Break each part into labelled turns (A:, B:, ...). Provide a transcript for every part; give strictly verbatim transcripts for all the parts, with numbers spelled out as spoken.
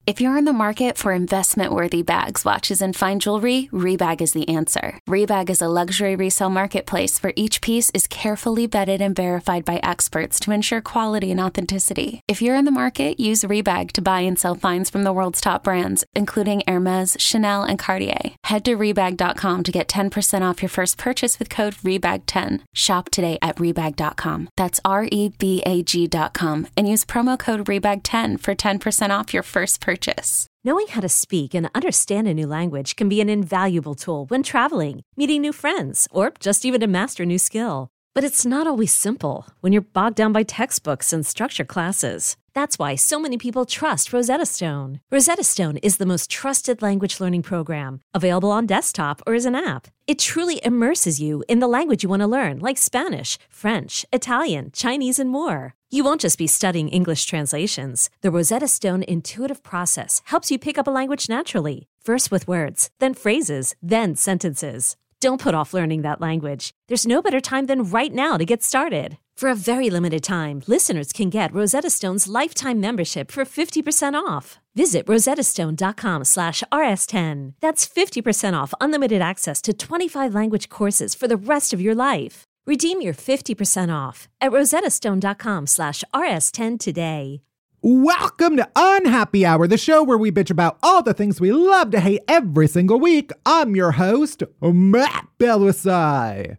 A: If you're in the market for investment-worthy bags, watches, and fine jewelry, Rebag is the answer. Rebag is a luxury resale marketplace where each piece is carefully vetted and verified by experts to ensure quality and authenticity. If you're in the market, use Rebag to buy and sell finds from the world's top brands, including Hermes, Chanel, and Cartier. Head to Rebag dot com to get ten percent off your first purchase with code rebag ten. Shop today at Rebag dot com. That's R E B A G dot com and use promo code rebag ten for ten percent off your first purchase. Purchase.
B: Knowing how to speak and understand a new language can be an invaluable tool when traveling, meeting new friends, or just even to master a new skill. But it's not always simple when you're bogged down by textbooks and structure classes. That's why so many people trust Rosetta Stone. Rosetta Stone is the most trusted language learning program, available on desktop or as an app. It truly immerses you in the language you want to learn, like Spanish, French, Italian, Chinese, and more. You won't just be studying English translations. The Rosetta Stone intuitive process helps you pick up a language naturally, first with words, then phrases, then sentences. Don't put off learning that language. There's no better time than right now to get started. For a very limited time, listeners can get Rosetta Stone's lifetime membership for fifty percent off. Visit rosettastone.com slash rs10. That's fifty percent off unlimited access to twenty-five language courses for the rest of your life. Redeem your fifty percent off at rosettastone.com slash rs10 today.
C: Welcome to Unhappy Hour, the show where we bitch about all the things we love to hate every single week. I'm your host, Matt Bellassai.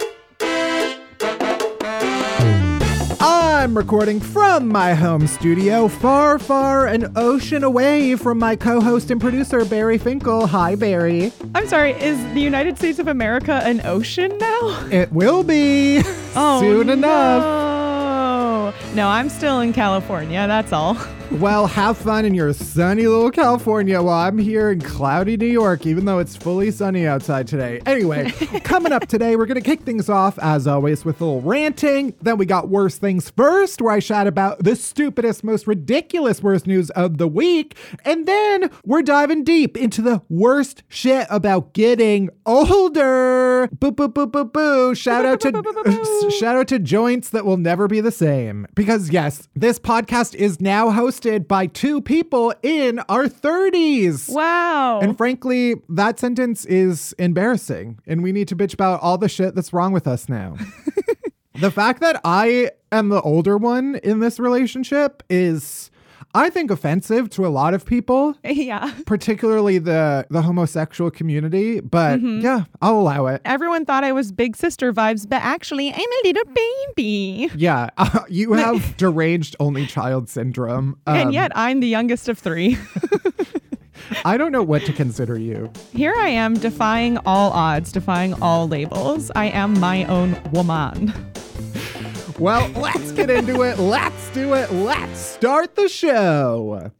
C: I'm recording from my home studio, far, far an ocean away from my co-host and producer, Barry Finkel. Hi, Barry.
D: I'm sorry, is the United States of America an ocean now?
C: It will be
D: oh,
C: soon
D: no.
C: enough.
D: No, I'm still in California, that's all.
C: Well, have fun in your sunny little California while I'm here in cloudy New York, even though it's fully sunny outside today. Anyway, coming up today, we're going to kick things off, as always, with a little ranting. Then we got Worst Things First, where I chat about the stupidest, most ridiculous worst news of the week. And then we're diving deep into the worst shit about getting older. Boo, boo, boo, boo, boo. Shout out to, shout out to joints that will never be the same. Because yes, this podcast is now hosted by two people in our thirties.
D: Wow.
C: And frankly, that sentence is embarrassing. And we need to bitch about all the shit that's wrong with us now. The fact that I am the older one in this relationship is, I think, offensive to a lot of people.
D: Yeah.
C: Particularly the, the homosexual community. But mm-hmm. yeah, I'll allow it.
D: Everyone thought I was big sister vibes, but actually I'm a little baby.
C: Yeah. Uh, you have deranged only child syndrome. Um,
D: and yet I'm the youngest of three.
C: I don't know what to consider you.
D: Here I am defying all odds, defying all labels. I am my own woman.
C: Well, let's get into it. Let's do it. Let's start the show.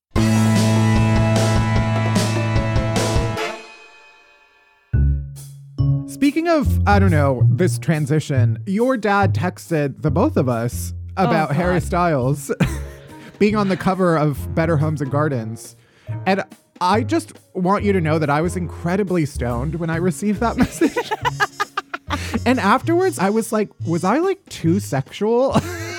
C: Speaking of, I don't know, this transition, your dad texted the both of us about oh, Harry Styles being on the cover of Better Homes and Gardens. And I just want you to know that I was incredibly stoned when I received that message. And afterwards, I was like, was I like too sexual?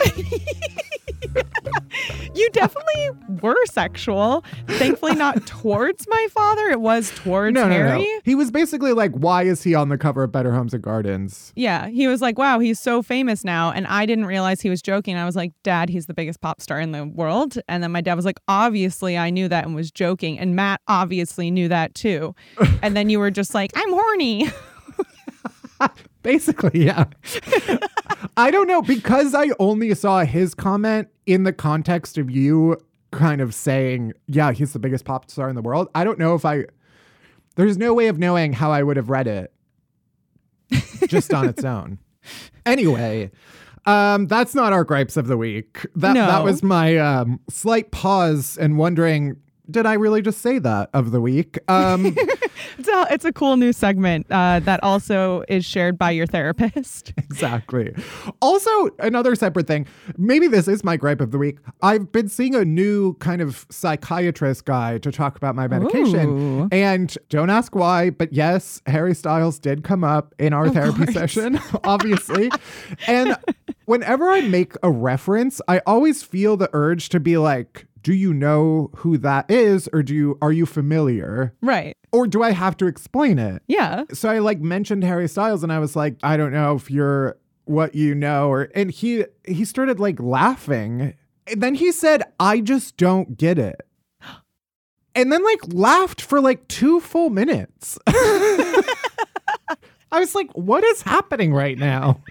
D: You definitely were sexual. Thankfully not towards my father. It was towards
C: no,
D: Harry.
C: No, no. He was basically like, why is he on the cover of Better Homes and Gardens?
D: Yeah. He was like, wow, he's so famous now. And I didn't realize he was joking. I was like, Dad, he's the biggest pop star in the world. And then my dad was like, obviously I knew that and was joking. And Matt obviously knew that too. And then you were just like, I'm horny.
C: Basically, yeah. I don't know, because I only saw his comment in the context of you kind of saying, yeah, he's the biggest pop star in the world. I don't know if I, there's no way of knowing how I would have read it just on its own. Anyway, um, that's not our gripes of the week. That,
D: no.
C: that was my um, slight pause and wondering, did I really just say that of the week? Um,
D: it's, a, it's a cool new segment uh, that also is shared by your therapist.
C: Exactly. Also, another separate thing, maybe this is my gripe of the week. I've been seeing a new kind of psychiatrist guy to talk about my medication. Ooh. And don't ask why, but yes, Harry Styles did come up in our
D: of
C: therapy
D: course.
C: session, obviously. And whenever I make a reference, I always feel the urge to be like, do you know who that is? Or do you, are you familiar?
D: Right.
C: Or do I have to explain it?
D: Yeah.
C: So I like mentioned Harry Styles and I was like, I don't know if you're what you know, or, and he, he started like laughing. And then he said, I just don't get it. And then like laughed for like two full minutes. I was like, what is happening right now?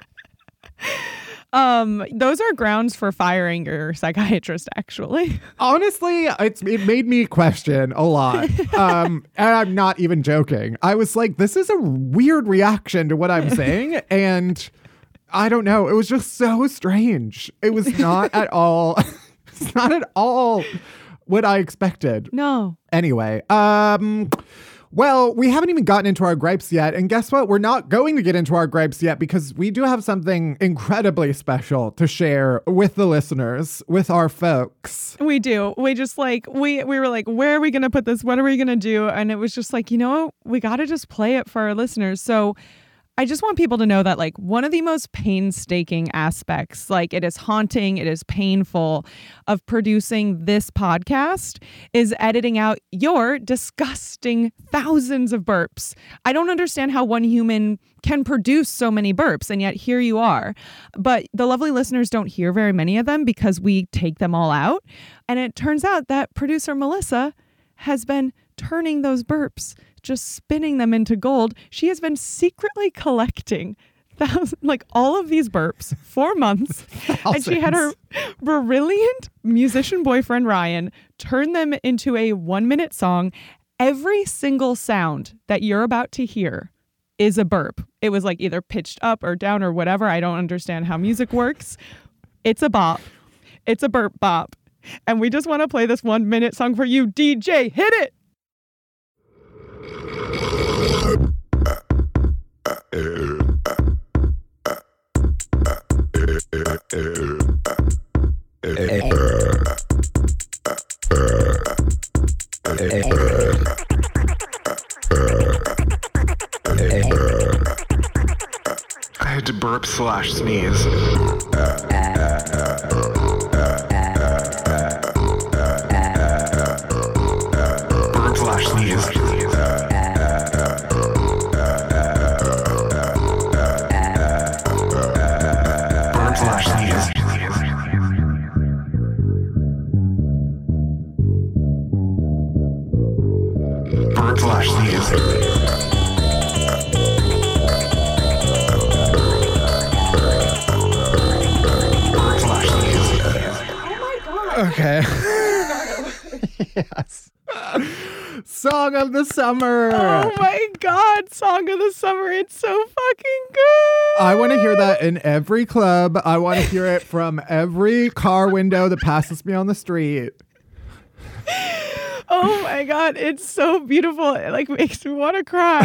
D: Um, those are grounds for firing your psychiatrist, actually.
C: Honestly, it's, it made me question a lot. Um, and I'm not even joking. I was like, this is a weird reaction to what I'm saying. And I don't know. It was just so strange. It was not at all, it's not at all what I expected.
D: No.
C: Anyway, um... well, we haven't even gotten into our gripes yet. And guess what? We're not going to get into our gripes yet because we do have something incredibly special to share with the listeners, with our folks.
D: We do. We just like, we, we were like, where are we going to put this? What are we going to do? And it was just like, you know, we got to just play it for our listeners. So I just want people to know that like one of the most painstaking aspects, like it is haunting, it is painful of producing this podcast is editing out your disgusting thousands of burps. I don't understand how one human can produce so many burps and yet here you are. But the lovely listeners don't hear very many of them because we take them all out. And it turns out that producer Melissa has been turning those burps, just spinning them into gold. She has been secretly collecting thousands, like all of these burps for months. And she had her brilliant musician boyfriend, Ryan, turn them into a one minute song. Every single sound that you're about to hear is a burp. It was like either pitched up or down or whatever. I don't understand how music works. It's a bop. It's a burp bop. And we just want to play this one minute song for you. D J, hit it.
E: I had to burp slash sneeze. Burp slash sneeze. Burp slash sneeze.
C: Okay. Yes. Song of the summer.
D: Oh my God. Song of the summer. It's so fucking good.
C: I want to hear that in every club. I want to hear it from every car window that passes me on the street.
D: Oh my God. It's so beautiful. It like makes me want to cry.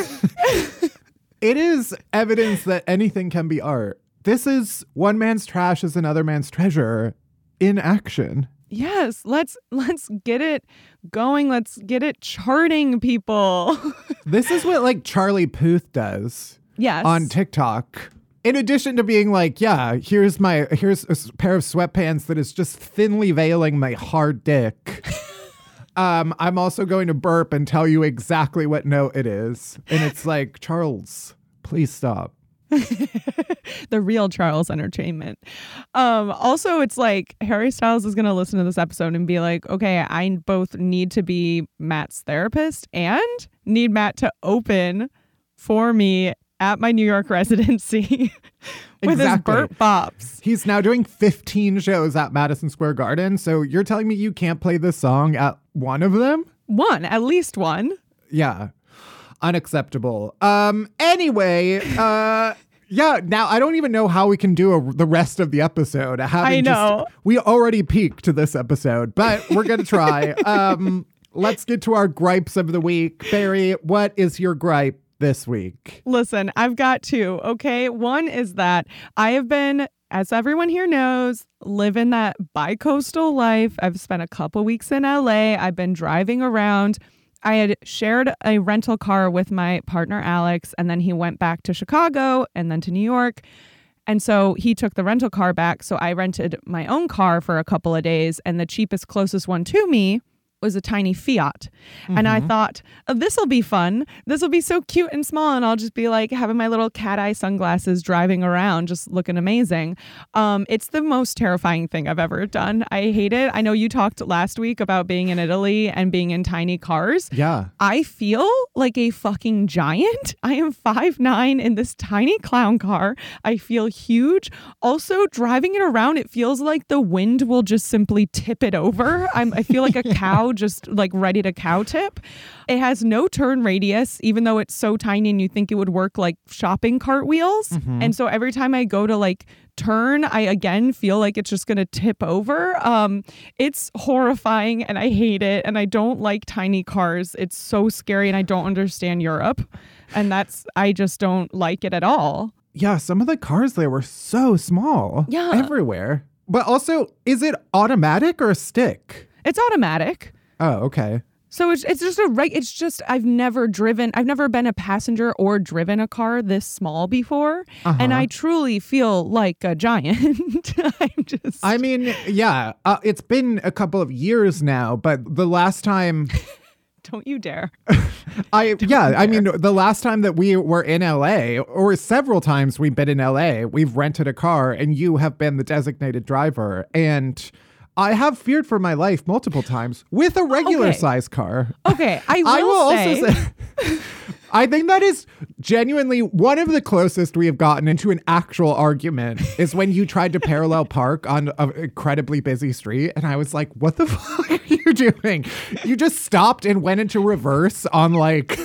C: It is evidence that anything can be art. This is one man's trash is another man's treasure in action.
D: Yes, let's let's get it going. Let's get it charting, people.
C: This is what like Charlie Puth does.
D: Yes.
C: On TikTok. In addition to being like, yeah, here's my here's a pair of sweatpants that is just thinly veiling my hard dick. um, I'm also going to burp and tell you exactly what note it is. And it's like, Charles, please stop.
D: The real Charles Entertainment. Um, also, it's like Harry Styles is going to listen to this episode and be like, okay, I both need to be Matt's therapist and need Matt to open for me at my New York residency with
C: Exactly.
D: his burp bops.
C: He's now doing fifteen shows at Madison Square Garden. So you're telling me you can't play this song at one of them?
D: One, at least one.
C: Yeah. Unacceptable. Um, anyway, uh, yeah, now I don't even know how we can do a, the rest of the episode.
D: I know.
C: Just, we already peaked to this episode, but we're going to try. um, let's get to our gripes of the week. Barry, what is your gripe this week?
D: Listen, I've got two, okay? One is that I have been, as everyone here knows, living that bi-coastal life. I've spent a couple weeks in L A. I've been driving around. I had shared a rental car with my partner, Alex, and then he went back to Chicago and then to New York. And so he took the rental car back. So I rented my own car for a couple of days. And the cheapest, closest one to me was a tiny Fiat. Mm-hmm. And I thought, oh, this will be fun. This will be so cute and small. And I'll just be like having my little cat eye sunglasses driving around, just looking amazing. Um, it's the most terrifying thing I've ever done. I hate it. I know you talked last week about being in Italy and being in tiny cars.
C: Yeah.
D: I feel like a fucking giant. I am five nine in this tiny clown car. I feel huge. Also, driving it around, it feels like the wind will just simply tip it over. I'm, I feel like a cow just like ready to cow tip. It has no turn radius, even though it's so tiny and you think it would work like shopping cart wheels. Mm-hmm. And so every time I go to like turn, I again feel like it's just going to tip over. Um, it's horrifying and I hate it. And I don't like tiny cars. It's so scary and I don't understand Europe. And that's, I just don't like it at all.
C: Yeah, some of the cars there were so small.
D: Yeah.
C: Everywhere. But also, is it automatic or a stick?
D: It's automatic.
C: Oh, okay.
D: So it's it's just a reg- it's just I've never driven I've never been a passenger or driven a car this small before, uh-huh. and I truly feel like a giant. I'm just
C: I mean, yeah, uh, it's been a couple of years now, but the last time
D: Don't you dare.
C: I
D: Don't
C: yeah,
D: dare.
C: I mean the last time that we were in L A, or several times we've been in L A, we've rented a car and you have been the designated driver, and I have feared for my life multiple times with a regular
D: okay.
C: size car.
D: Okay, I will,
C: I will
D: say,
C: also say, I think that is genuinely one of the closest we have gotten into an actual argument is when you tried to parallel park on an incredibly busy street. And I was like, what the fuck are you doing? You just stopped and went into reverse on like...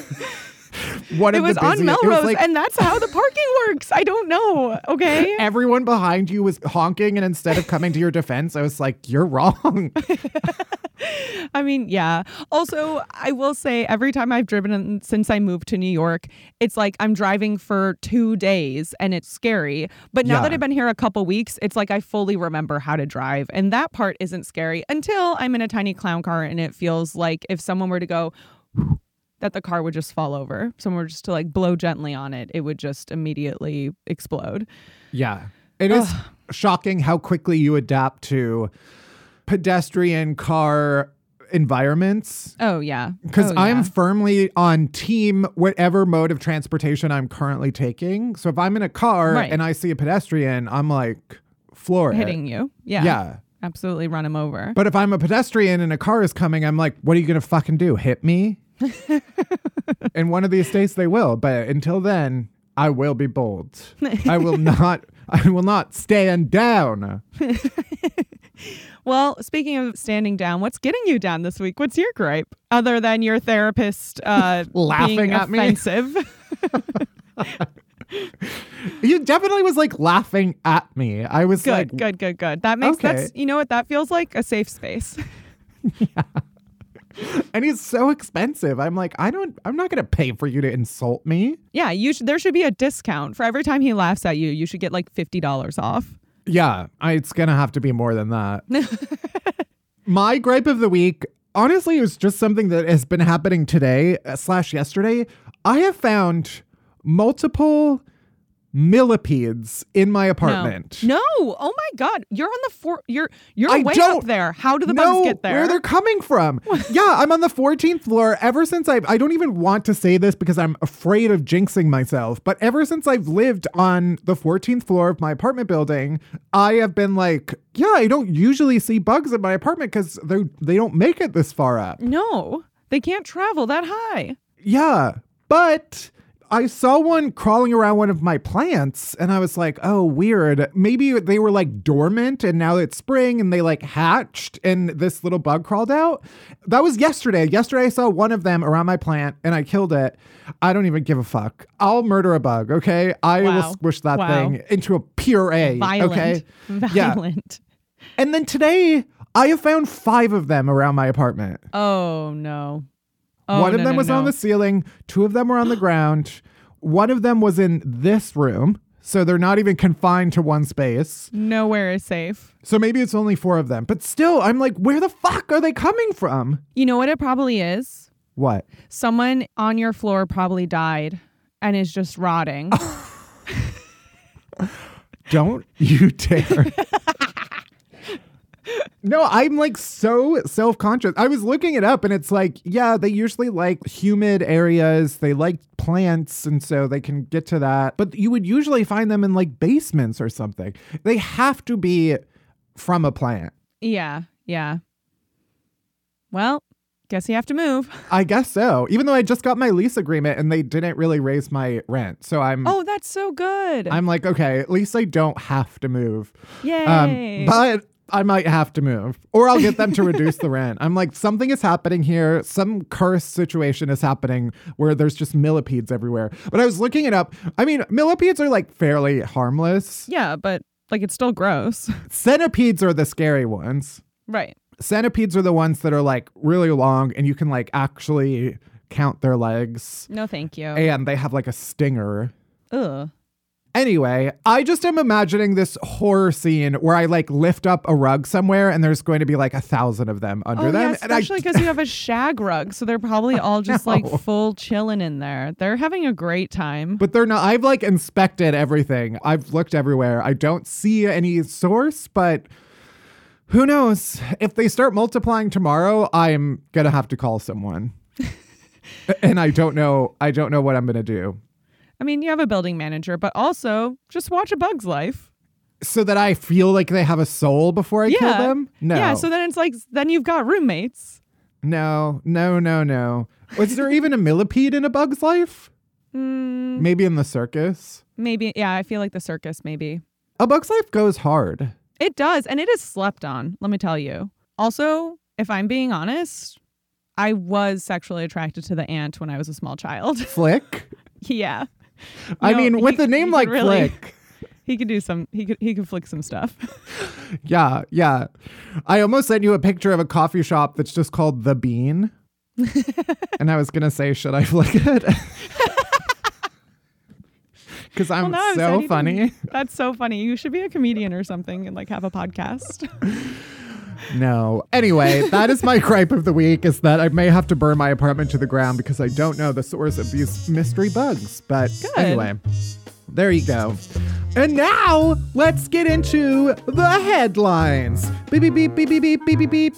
C: One
D: it
C: of
D: was
C: the busy,
D: on Melrose,
C: was like,
D: and that's how the parking works. I don't know. Okay.
C: Everyone behind you was honking, and instead of coming to your defense, I was like, you're wrong.
D: I mean, yeah. Also, I will say every time I've driven in, since I moved to New York, it's like I'm driving for two days and it's scary. But now
C: yeah.
D: that I've been here a couple weeks, it's like I fully remember how to drive. And that part isn't scary until I'm in a tiny clown car and it feels like if someone were to go... that the car would just fall over. Someone were just to like blow gently on it, it would just immediately explode.
C: Yeah. It is Ugh. shocking how quickly you adapt to pedestrian car environments.
D: Oh, yeah.
C: Because
D: oh,
C: I'm
D: yeah.
C: firmly on team whatever mode of transportation I'm currently taking. So if I'm in a car
D: right.
C: and I see a pedestrian, I'm like, floor
D: Hitting
C: it.
D: you. Yeah.
C: Yeah.
D: Absolutely run him over.
C: But if I'm a pedestrian and a car is coming, I'm like, what are you going to fucking do? Hit me? In one of these states they will, but until then I will be bold. I will not I will not stand down.
D: Well, speaking of standing down, what's getting you down this week? What's your gripe other than your therapist uh
C: laughing
D: being
C: at
D: offensive?
C: me? You definitely was like laughing at me. I was
D: good,
C: like
D: good, good, good. That makes
C: okay.
D: that's you know what that feels like? A safe space.
C: Yeah. And he's so expensive. I'm like, I don't, I'm not going to pay for you to insult me.
D: Yeah, you should, there should be a discount for every time he laughs at you. You should get like fifty dollars off.
C: Yeah, I, it's going to have to be more than that. My gripe of the week, honestly, is just something that has been happening today uh, slash yesterday. I have found multiple millipedes in my apartment.
D: No. no. Oh my God. You're on the four. You're you're
C: I
D: way
C: don't
D: up there. How do the
C: know
D: bugs get there?
C: Where they're coming from. Yeah, I'm on the fourteenth floor. Ever since I I don't even want to say this because I'm afraid of jinxing myself. But ever since I've lived on the fourteenth floor of my apartment building, I have been like, yeah, I don't usually see bugs in my apartment because they they don't make it this far up.
D: No, they can't travel that high.
C: Yeah, but I saw one crawling around one of my plants and I was like, oh, weird. Maybe they were like dormant and now it's spring and they like hatched and this little bug crawled out. That was yesterday. Yesterday I saw one of them around my plant and I killed it. I don't even give a fuck. I'll murder a bug, okay? I
D: wow.
C: will squish that
D: wow.
C: thing into a puree,
D: Violent.
C: okay?
D: Violent.
C: Yeah. And then today I have found five of them around my apartment.
D: Oh, no. Oh,
C: One of
D: no,
C: them
D: no,
C: was
D: no.
C: on the ceiling. Two of them were on the ground. One of them was in this room. So they're not even confined to one space.
D: Nowhere is safe.
C: So maybe it's only four of them. But still, I'm like, where the fuck are they coming from?
D: You know what it probably is?
C: What?
D: Someone on your floor probably died and is just rotting.
C: Don't you dare. No, I'm like so self-conscious. I was looking it up and it's like, yeah, they usually like humid areas. They like plants. And so they can get to that. But you would usually find them in like basements or something. They have to be from a plant.
D: Yeah. Yeah. Well, guess you have to move.
C: I guess so. Even though I just got my lease agreement and they didn't really raise my rent. So I'm
D: Oh, that's so good.
C: I'm like, okay, at least I don't have to move.
D: Yay.
C: Um, but I might have to move or I'll get them to reduce the rent. I'm like, something is happening here. Some cursed situation is happening where there's just millipedes everywhere. But I was looking it up. I mean, millipedes are like fairly harmless.
D: Yeah, but like it's still gross.
C: Centipedes are the scary ones.
D: Right.
C: Centipedes are the ones that are like really long and you can like actually count their legs.
D: No, thank you.
C: And they have like a stinger.
D: Ugh.
C: Anyway, I just am imagining this horror scene where I like lift up a rug somewhere and there's going to be like a thousand of them under
D: oh,
C: them.
D: Yeah, especially because you have a shag rug. So they're probably all just like full chilling in there. They're having a great time.
C: But they're not. I've like inspected everything. I've looked everywhere. I don't see any source, but who knows? If they start multiplying tomorrow, I'm going to have to call someone. And I don't know. I don't know what I'm going to do.
D: I mean, you have a building manager, but also just watch A Bug's Life.
C: So that I feel like they have a soul before I
D: yeah.
C: kill them? No.
D: Yeah, so then it's like, then you've got roommates.
C: No, no, no, no. Was there even a millipede in A Bug's Life?
D: Mm,
C: Maybe in the circus?
D: maybe. Yeah, I feel like the circus, maybe.
C: A Bug's Life goes hard.
D: It does, and it is slept on, let me tell you. Also, if I'm being honest, I was sexually attracted to the ant when I was a small child.
C: Flick?
D: Yeah.
C: I
D: No,
C: mean, with
D: he-
C: a name
D: he
C: like
D: could really-
C: Flick.
D: He could do some, he could he could flick some stuff.
C: Yeah, yeah. I almost sent you a picture of a coffee shop that's just called The Bean. And I was going to say, should I flick it? Because I'm
D: Well, no, I'm
C: so
D: sad you
C: funny.
D: didn't. That's so funny. You should be a comedian or something and like have a podcast.
C: No. Anyway, that is my gripe of the week, is that I may have to burn my apartment to the ground because I don't know the source of these mystery bugs. But
D: Good.
C: anyway, there you go. And now let's get into the headlines. Beep, beep, beep, beep, beep, beep, beep, beep, beep.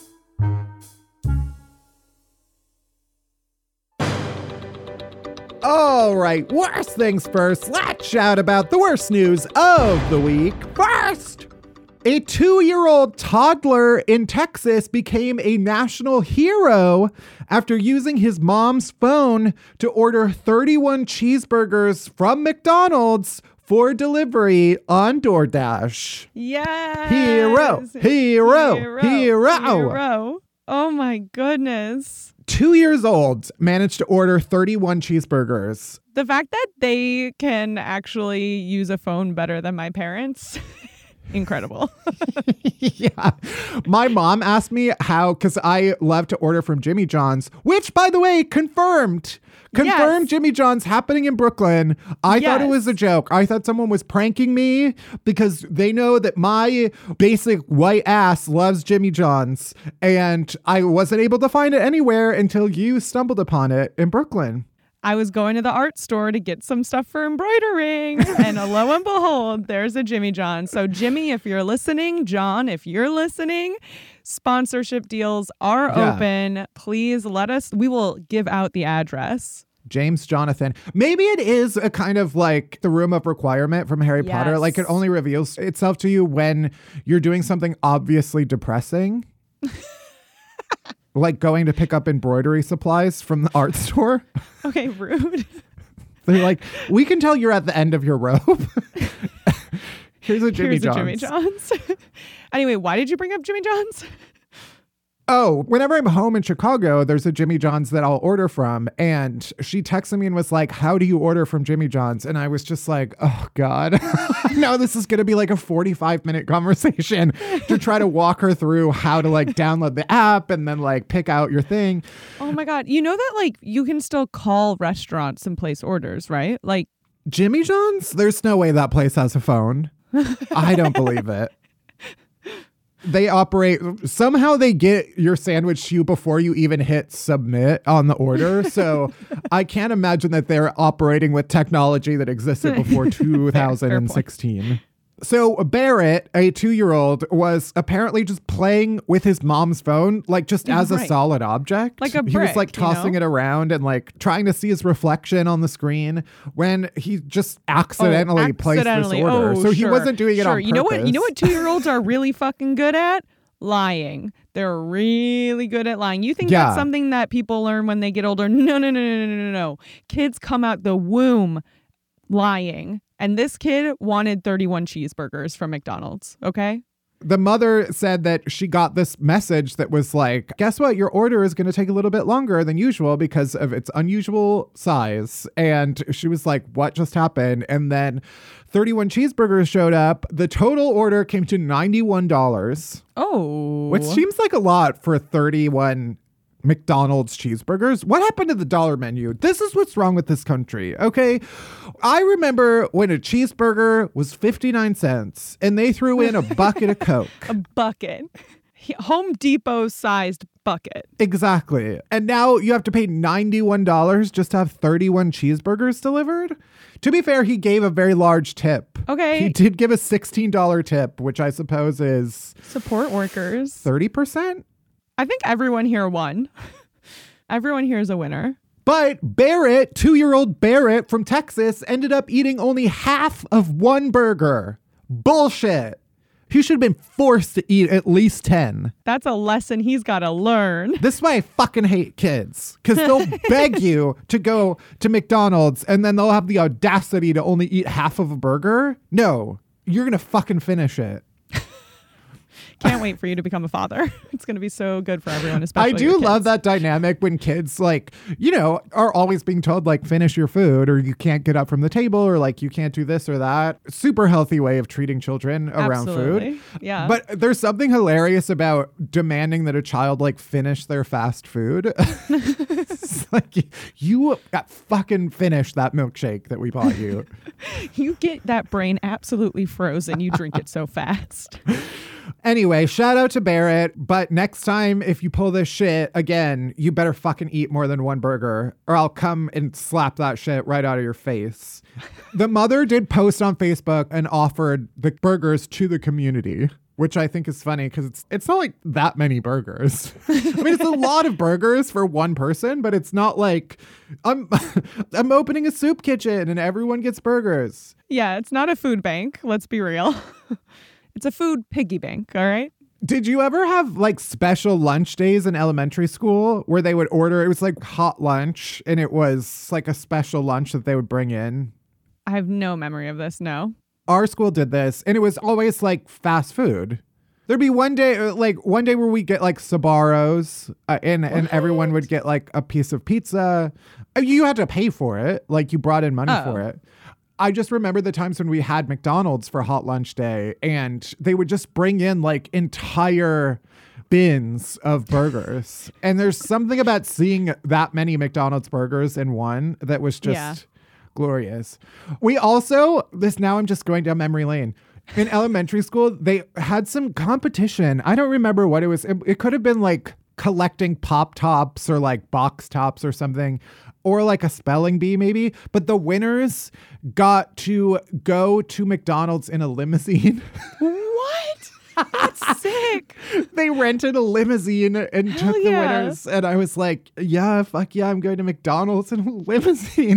C: All right, worst things first. Let's shout about the worst news of the week first. A two-year-old toddler in Texas became a national hero after using his mom's phone to order thirty-one cheeseburgers from McDonald's for delivery on DoorDash.
D: Yes.
C: Hero, hero, hero.
D: hero. Oh my goodness.
C: Two years old, managed to order thirty-one cheeseburgers.
D: The fact that they can actually use a phone better than my parents. Incredible.
C: Yeah. My mom asked me how, because I love to order from Jimmy John's, which, by the way, confirmed. Confirmed
D: Yes.
C: Jimmy John's happening in Brooklyn. I thought it
D: Yes.
C: was a joke. I thought someone was pranking me because they know that my basic white ass loves Jimmy John's. And I wasn't able to find it anywhere until you stumbled upon it in Brooklyn.
D: I was going to the art store to get some stuff for embroidering, and lo and behold, there's a Jimmy John. So Jimmy, if you're listening, John, if you're listening, sponsorship deals are
C: Yeah.
D: open. Please let us, we will give out the address.
C: James Jonathan. Maybe it is a kind of like the room of requirement from Harry Potter.
D: Yes.
C: Like it only reveals itself to you when you're doing something obviously depressing. Like going to pick up embroidery supplies from the art store.
D: Okay, rude.
C: They're like, we can tell you're at the end of your rope. Here's a Jimmy
D: Here's
C: John's.
D: a Jimmy John's. Anyway, why did you bring up Jimmy John's?
C: Oh, whenever I'm home in Chicago, there's a Jimmy John's that I'll order from. And she texted me and was like, how do you order from Jimmy John's? And I was just like, oh, God. No, this is going to be like a forty-five minute conversation to try to walk her through how to like download the app and then like pick out your thing.
D: Oh my God. You know that like you can still call restaurants and place orders, right? Like,
C: Jimmy John's? There's no way that place has a phone. I don't believe it. They operate, somehow they get your sandwich to you before you even hit submit on the order. So I can't imagine that they're operating with technology that existed before two thousand sixteen. So Barrett, a two-year-old, was apparently just playing with his mom's phone, like just as a
D: Right.
C: solid object.
D: Like a
C: He was
D: brick,
C: like
D: you
C: tossing
D: know?
C: it around and like trying to see his reflection on the screen when he just accidentally,
D: Oh,
C: placed
D: accidentally.
C: this order.
D: Oh,
C: so he
D: sure,
C: wasn't doing it
D: sure.
C: on purpose.
D: You know what? You know what two-year-olds are really fucking good at? Lying. They're really good at lying. You think
C: Yeah.
D: that's something that people learn when they get older? No, no, no, no, no, no, no. Kids come out the womb lying. And this kid wanted thirty-one cheeseburgers from McDonald's, okay?
C: The mother said that she got this message that was like, guess what? Your order is going to take a little bit longer than usual because of its unusual size. And she was like, what just happened? And then thirty-one cheeseburgers showed up. The total order came to ninety-one dollars,
D: Oh.
C: which seems like a lot for thirty-one McDonald's cheeseburgers. What happened to the dollar menu? This is what's wrong with this country, okay? I remember when a cheeseburger was fifty-nine cents and they threw in a bucket of Coke.
D: a bucket. Home Depot sized bucket.
C: Exactly. And now you have to pay ninety-one dollars just to have thirty-one cheeseburgers delivered? To be fair, he gave a very large tip.
D: Okay.
C: He did give a sixteen dollars tip, which I suppose is
D: Support workers.
C: thirty percent?
D: I think everyone here won. Everyone here is a winner.
C: But Barrett, two-year-old Barrett from Texas, ended up eating only half of one burger. Bullshit. He should have been forced to eat at least ten.
D: That's a lesson he's got to learn.
C: This is why I fucking hate kids. Because they'll beg you to go to McDonald's and then they'll have the audacity to only eat half of a burger. No, you're going to fucking finish it.
D: Can't wait for you to become a father. It's going to be so good for everyone, especially
C: I do
D: your
C: love
D: kids.
C: that dynamic when kids, like, you know, are always being told, like, finish your food or you can't get up from the table or, like, you can't do this or that. Super healthy way of treating children around
D: Absolutely.
C: food.
D: Yeah.
C: But there's something hilarious about demanding that a child, like, finish their fast food. It's like, you got fucking finish that milkshake that we bought you.
D: You get that brain absolutely frozen. You drink it so fast.
C: Anyway, shout out to Barrett. But next time, if you pull this shit again, you better fucking eat more than one burger or I'll come and slap that shit right out of your face. The mother did post on Facebook and offered the burgers to the community, which I think is funny because it's it's not like that many burgers. I mean, it's a lot of burgers for one person, but it's not like I'm I'm opening a soup kitchen and everyone gets burgers.
D: Yeah, it's not a food bank. Let's be real. It's a food piggy bank, all right?
C: Did you ever have like special lunch days in elementary school where they would order, it was like hot lunch and it was like a special lunch that they would bring in?
D: I have no memory of this, no.
C: Our school did this and it was always like fast food. There'd be one day, uh, like one day where we get like Sbarros uh, and, and everyone would get like a piece of pizza. Uh, You had to pay for it. Like you brought in money
D: Oh.
C: for it. I just remember the times when we had McDonald's for hot lunch day and they would just bring in like entire bins of burgers. And there's something about seeing that many McDonald's burgers in one that was just
D: Yeah.
C: glorious. We also, this now I'm just going down memory lane. In elementary school, they had some competition. I don't remember what it was. It, it could have been like collecting pop tops or like box tops or something, or like a spelling bee maybe. But the winners got to go to McDonald's in a limousine.
D: What? That's sick.
C: They rented a limousine and
D: Hell
C: took the
D: yeah.
C: winners. And I was like, yeah, fuck yeah, I'm going to McDonald's in a limousine.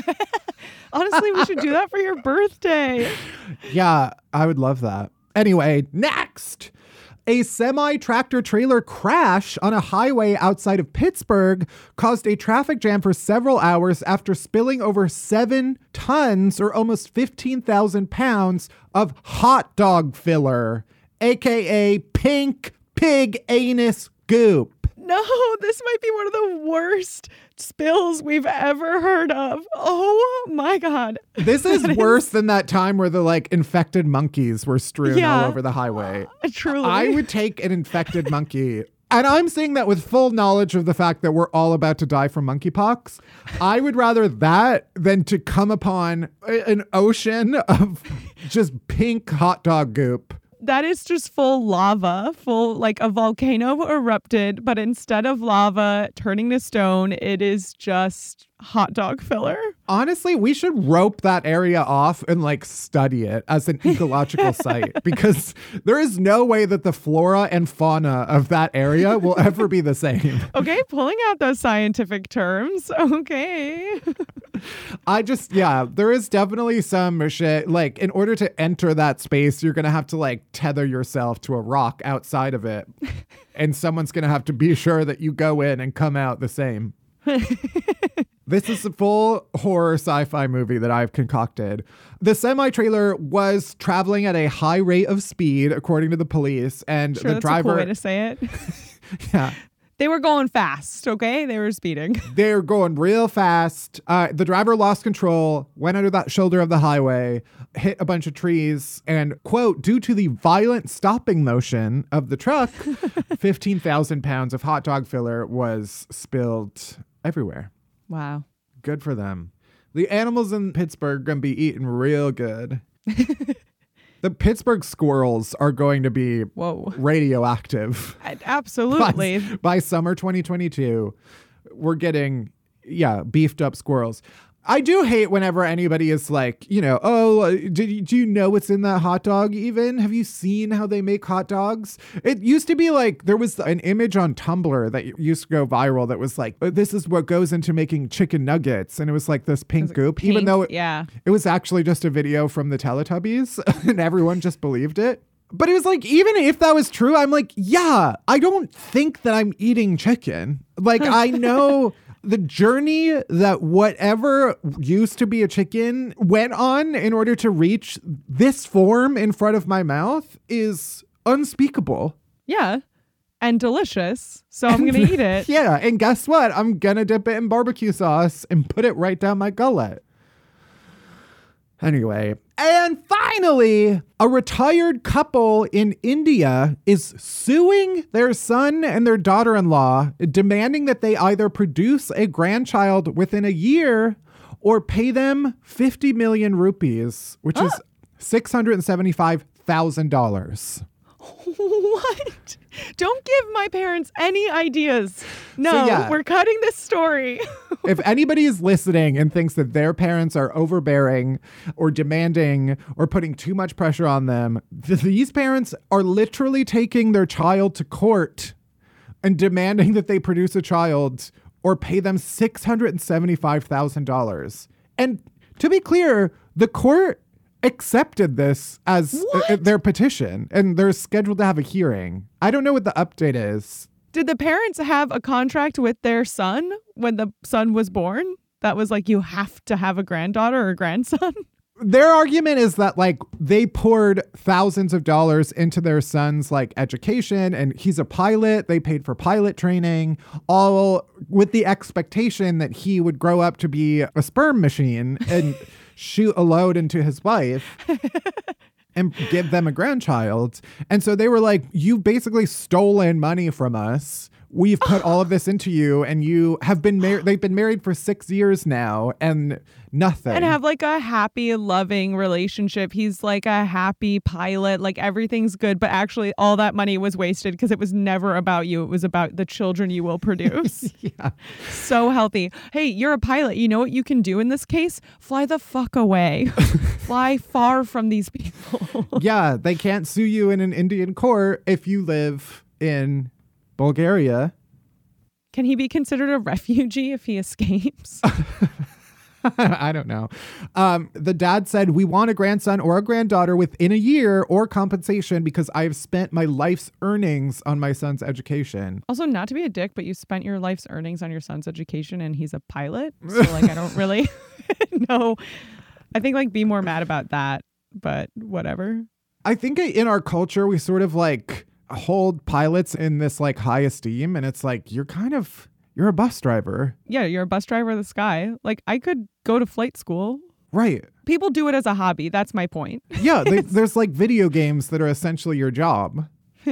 D: Honestly, we should do that for your birthday.
C: Yeah, I would love that. Anyway, next. A semi-tractor trailer crash on a highway outside of Pittsburgh caused a traffic jam for several hours after spilling over seven tons or almost fifteen thousand pounds of hot dog filler, aka pink pig anus goop.
D: No, this might be one of the worst spills we've ever heard of. Oh my God.
C: This is worse than that time where the like infected monkeys were strewn
D: Yeah.
C: all over the highway.
D: Truly.
C: I would take an infected monkey. And I'm saying that with full knowledge of the fact that we're all about to die from monkeypox. I would rather that than to come upon a- an ocean of just pink hot dog goop.
D: That is just full lava, full like a volcano erupted, but instead of lava turning to stone, it is just hot dog filler.
C: Honestly, we should rope that area off and like study it as an ecological site because there is no way that the flora and fauna of that area will ever be the same.
D: Okay, pulling out those scientific terms. Okay.
C: I just, yeah, there is definitely some shit. Like, in order to enter that space, you're going to have to like tether yourself to a rock outside of it. And someone's going to have to be sure that you go in and come out the same. This is a full horror sci-fi movie that I've concocted. The semi-trailer was traveling at a high rate of speed, according to the police, and
D: Sure,
C: the
D: that's
C: driver.
D: a cool way to say it.
C: Yeah,
D: They were going fast, okay? They were speeding.
C: they're going real fast. Uh, the driver lost control, went under that shoulder of the highway, hit a bunch of trees, and quote, due to the violent stopping motion of the truck, fifteen thousand pounds of hot dog filler was spilled everywhere.
D: Wow.
C: Good for them. The animals in Pittsburgh are going to be eating real good. The Pittsburgh squirrels are going to be
D: Whoa.
C: radioactive.
D: Absolutely.
C: By, by summer twenty twenty-two, we're getting, yeah, beefed up squirrels. I do hate whenever anybody is like, you know, oh, uh, did you, do you know what's in that hot dog even? Have you seen how they make hot dogs? It used to be like there was an image on Tumblr that used to go viral that was like, this is what goes into making chicken nuggets. And it was like this pink goop,
D: Pink,
C: even though it,
D: yeah.
C: it was actually just a video from the Teletubbies and everyone just believed it. But it was like, even if that was true, I'm like, yeah, I don't think that I'm eating chicken. Like, I know the journey that whatever used to be a chicken went on in order to reach this form in front of my mouth is unspeakable.
D: Yeah. And delicious. So I'm going to eat it.
C: Yeah. And guess what? I'm going to dip it in barbecue sauce and put it right down my gullet. Anyway, and finally, a retired couple in India is suing their son and their daughter-in-law, demanding that they either produce a grandchild within a year or pay them fifty million rupees, which
D: Ah.
C: is six hundred seventy-five thousand dollars.
D: What? Don't give my parents any ideas. No,
C: So, yeah.
D: we're cutting this story.
C: If anybody is listening and thinks that their parents are overbearing or demanding or putting too much pressure on them, th- these parents are literally taking their child to court and demanding that they produce a child or pay them six hundred seventy-five thousand dollars. And to be clear, the court accepted this as uh, their petition and they're scheduled to have a hearing. I don't know what the update is.
D: Did the parents have a contract with their son when the son was born? That was like, you have to have a granddaughter or grandson?
C: Their argument is that like they poured thousands of dollars into their son's like education and he's a pilot. They paid for pilot training, all with the expectation that he would grow up to be a sperm machine and shoot a load into his wife and give them a grandchild. And so they were like, you've basically stolen money from us. We've put all of this into you and you have been married. They've been married for six years now and nothing.
D: And have like a happy, loving relationship. He's like a happy pilot. Like everything's good. But actually all that money was wasted because it was never about you. It was about the children you will produce.
C: Yeah.
D: So healthy. Hey, you're a pilot. You know what you can do in this case? Fly the fuck away. Fly far from these people.
C: Yeah, they can't sue you in an Indian court if you live in Bulgaria.
D: Can he be considered a refugee if he escapes?
C: I don't know. Um, the dad said, we want a grandson or a granddaughter within a year or compensation because I've spent my life's earnings on my son's education.
D: Also, not to be a dick, but you spent your life's earnings on your son's education and he's a pilot. So like, I don't really know. I think like be more mad about that, but whatever.
C: I think in our culture, we sort of like hold pilots in this like high esteem. And it's like, you're kind of, you're a bus driver.
D: Yeah, you're a bus driver of the sky. Like I could go to flight school.
C: Right.
D: People do it as a hobby. That's my point.
C: Yeah, they, there's like video games that are essentially your job.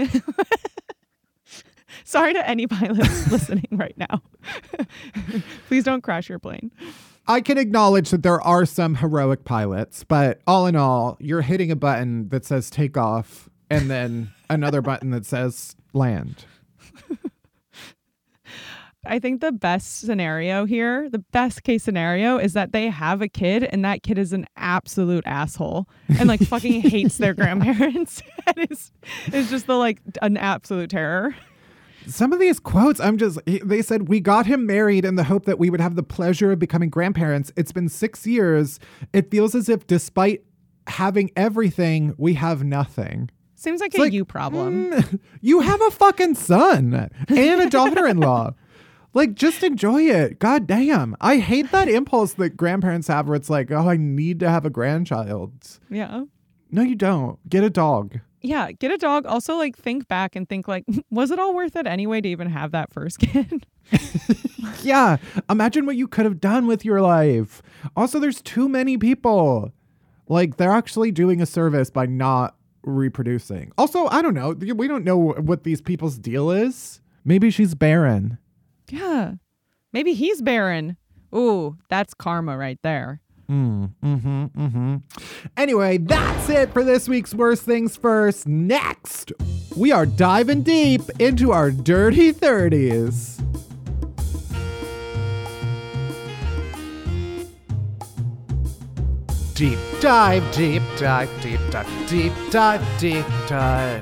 D: Sorry to any pilots listening right now. Please don't crash your plane.
C: I can acknowledge that there are some heroic pilots, but all in all, you're hitting a button that says take off and then another button that says land.
D: I think the best scenario here, the best case scenario is that they have a kid and that kid is an absolute asshole and like fucking hates their grandparents and is, is just the like an absolute terror.
C: Some of these quotes, I'm just, they said, we got him married in the hope that we would have the pleasure of becoming grandparents. It's been six years. It feels as if despite having everything, we have nothing.
D: Seems like
C: it's
D: a
C: like,
D: you problem.
C: Mm, you have a fucking son and a daughter-in-law. Like, just enjoy it. God damn. I hate that impulse that grandparents have where it's like, oh, I need to have a grandchild.
D: Yeah.
C: No, you don't. Get a dog.
D: Yeah, get a dog. Also, like, think back and think, like, was it all worth it anyway to even have that first kid?
C: Yeah. Imagine what you could have done with your life. Also, there's too many people. Like, they're actually doing a service by not reproducing. Also, I don't know. We don't know what these people's deal is. Maybe she's barren.
D: Yeah. Maybe he's barren. Ooh, that's karma right there.
C: Mm, mm-hmm, mm-hmm. Anyway, that's it for this week's Worst Things First. Next, we are diving deep into our dirty thirties. Deep dive, deep dive, deep dive, deep dive, deep dive.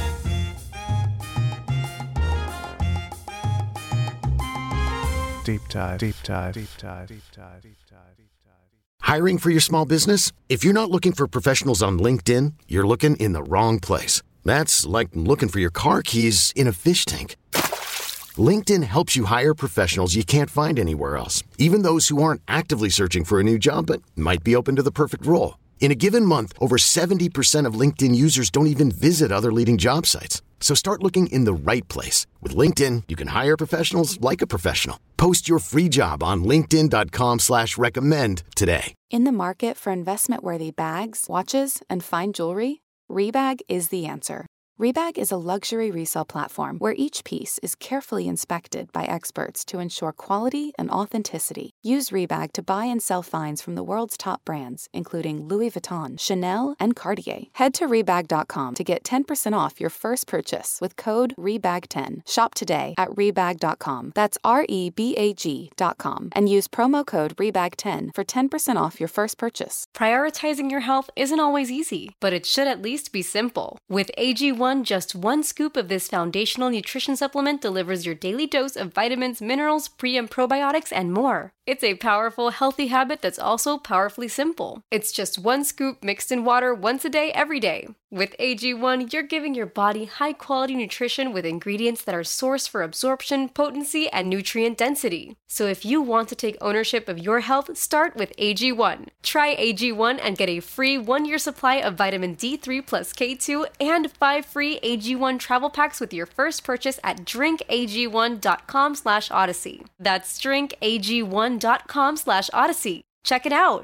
C: Deep dive, deep dive, deep dive, deep dive, deep dive, deep dive.
F: Hiring for your small business? If you're not looking for professionals on LinkedIn, you're looking in the wrong place. That's like looking for your car keys in a fish tank. LinkedIn helps you hire professionals you can't find anywhere else, even those who aren't actively searching for a new job but might be open to the perfect role. In a given month, over seventy percent of LinkedIn users don't even visit other leading job sites. So start looking in the right place. With LinkedIn, you can hire professionals like a professional. Post your free job on linkedin.com slash recommend today.
G: In the market for investment-worthy bags, watches, and fine jewelry, Rebag is the answer. Rebag is a luxury resale platform where each piece is carefully inspected by experts to ensure quality and authenticity. Use Rebag to buy and sell finds from the world's top brands, including Louis Vuitton, Chanel, and Cartier. Head to Rebag dot com to get ten percent off your first purchase with code Rebag ten. Shop today at Rebag dot com. That's R E B A G dot com. And use promo code Rebag ten for ten percent off your first purchase.
H: Prioritizing your health isn't always easy, but it should at least be simple. With A G one, just one scoop of this foundational nutrition supplement delivers your daily dose of vitamins, minerals, pre- and probiotics, and more. It's a powerful, healthy habit that's also powerfully simple. It's just one scoop mixed in water once a day, every day. With A G one, you're giving your body high-quality nutrition with ingredients that are sourced for absorption, potency, and nutrient density. So if you want to take ownership of your health, start with A G one. Try A G one and get a free one-year supply of vitamin D three plus K two and five free A G one travel packs with your first purchase at drinkag1.com slash odyssey. That's drinkag1.com slash odyssey. Check it out.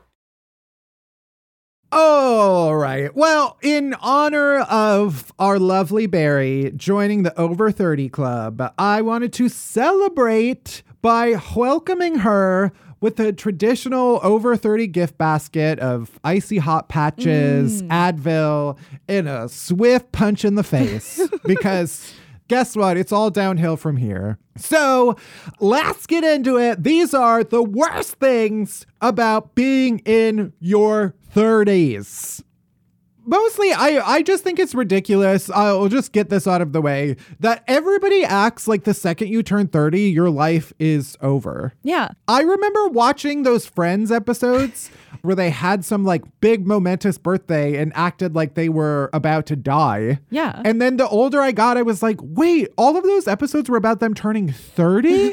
C: All right. Well, in honor of our lovely Barry joining the Over thirty Club, I wanted to celebrate by welcoming her with a traditional Over thirty gift basket of icy hot patches, mm. Advil, and a swift punch in the face. Because guess what? It's all downhill from here. So let's get into it. These are the worst things about being in your thirties. Mostly, I, I just think it's ridiculous. I'll just get this out of the way, that everybody acts like the second you turn thirty, your life is over.
D: Yeah.
C: I remember watching those Friends episodes where they had some like big momentous birthday and acted like they were about to die.
D: Yeah.
C: And then the older I got, I was like, wait, all of those episodes were about them turning thirty?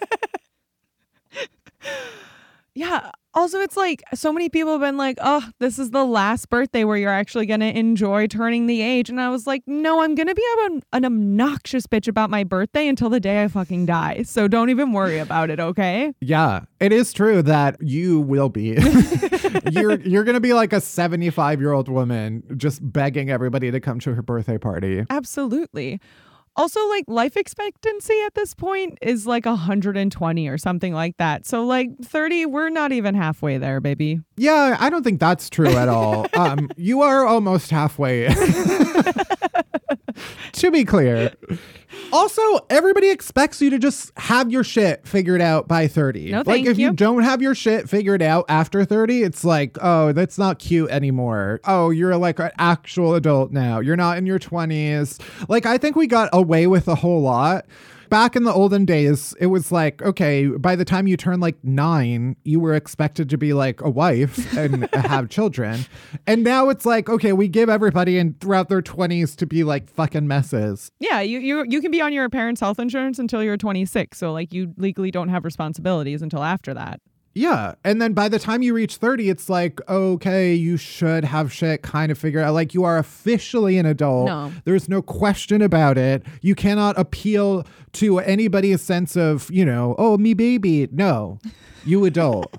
D: Yeah. Also, it's like so many people have been like, oh, this is the last birthday where you're actually going to enjoy turning the age. And I was like, no, I'm going to be an, an obnoxious bitch about my birthday until the day I fucking die. So don't even worry about it, okay?
C: Yeah, it is true that you will be. you're you're going to be like a seventy-five-year-old woman just begging everybody to come to her birthday party.
D: Absolutely. Also, like, life expectancy at this point is like one hundred twenty or something like that. So, like, thirty, we're not even halfway there, baby.
C: Yeah, I don't think that's true at all. um, you are almost halfway. To be clear. Also, everybody expects you to just have your shit figured out by thirty.
D: No,
C: like
D: thank
C: if you.
D: you.
C: don't have your shit figured out after thirty, it's like, oh, that's not cute anymore. Oh, you're like an actual adult now. You're not in your twenties. Like, I think we got away with a whole lot. Back in the olden days, it was like, okay, by the time you turn like nine, you were expected to be like a wife and have children. And now it's like, okay, we give everybody in throughout their twenties to be like fucking messes.
D: Yeah, you, you you can be on your parents' health insurance until you're twenty-six. So like you legally don't have responsibilities until after that.
C: Yeah. And then by the time you reach thirty, it's like, okay, you should have shit kind of figured out. Like, you are officially an adult.
D: No.
C: There's no question about it. You cannot appeal to anybody's sense of, you know, oh, me baby. No, you adult.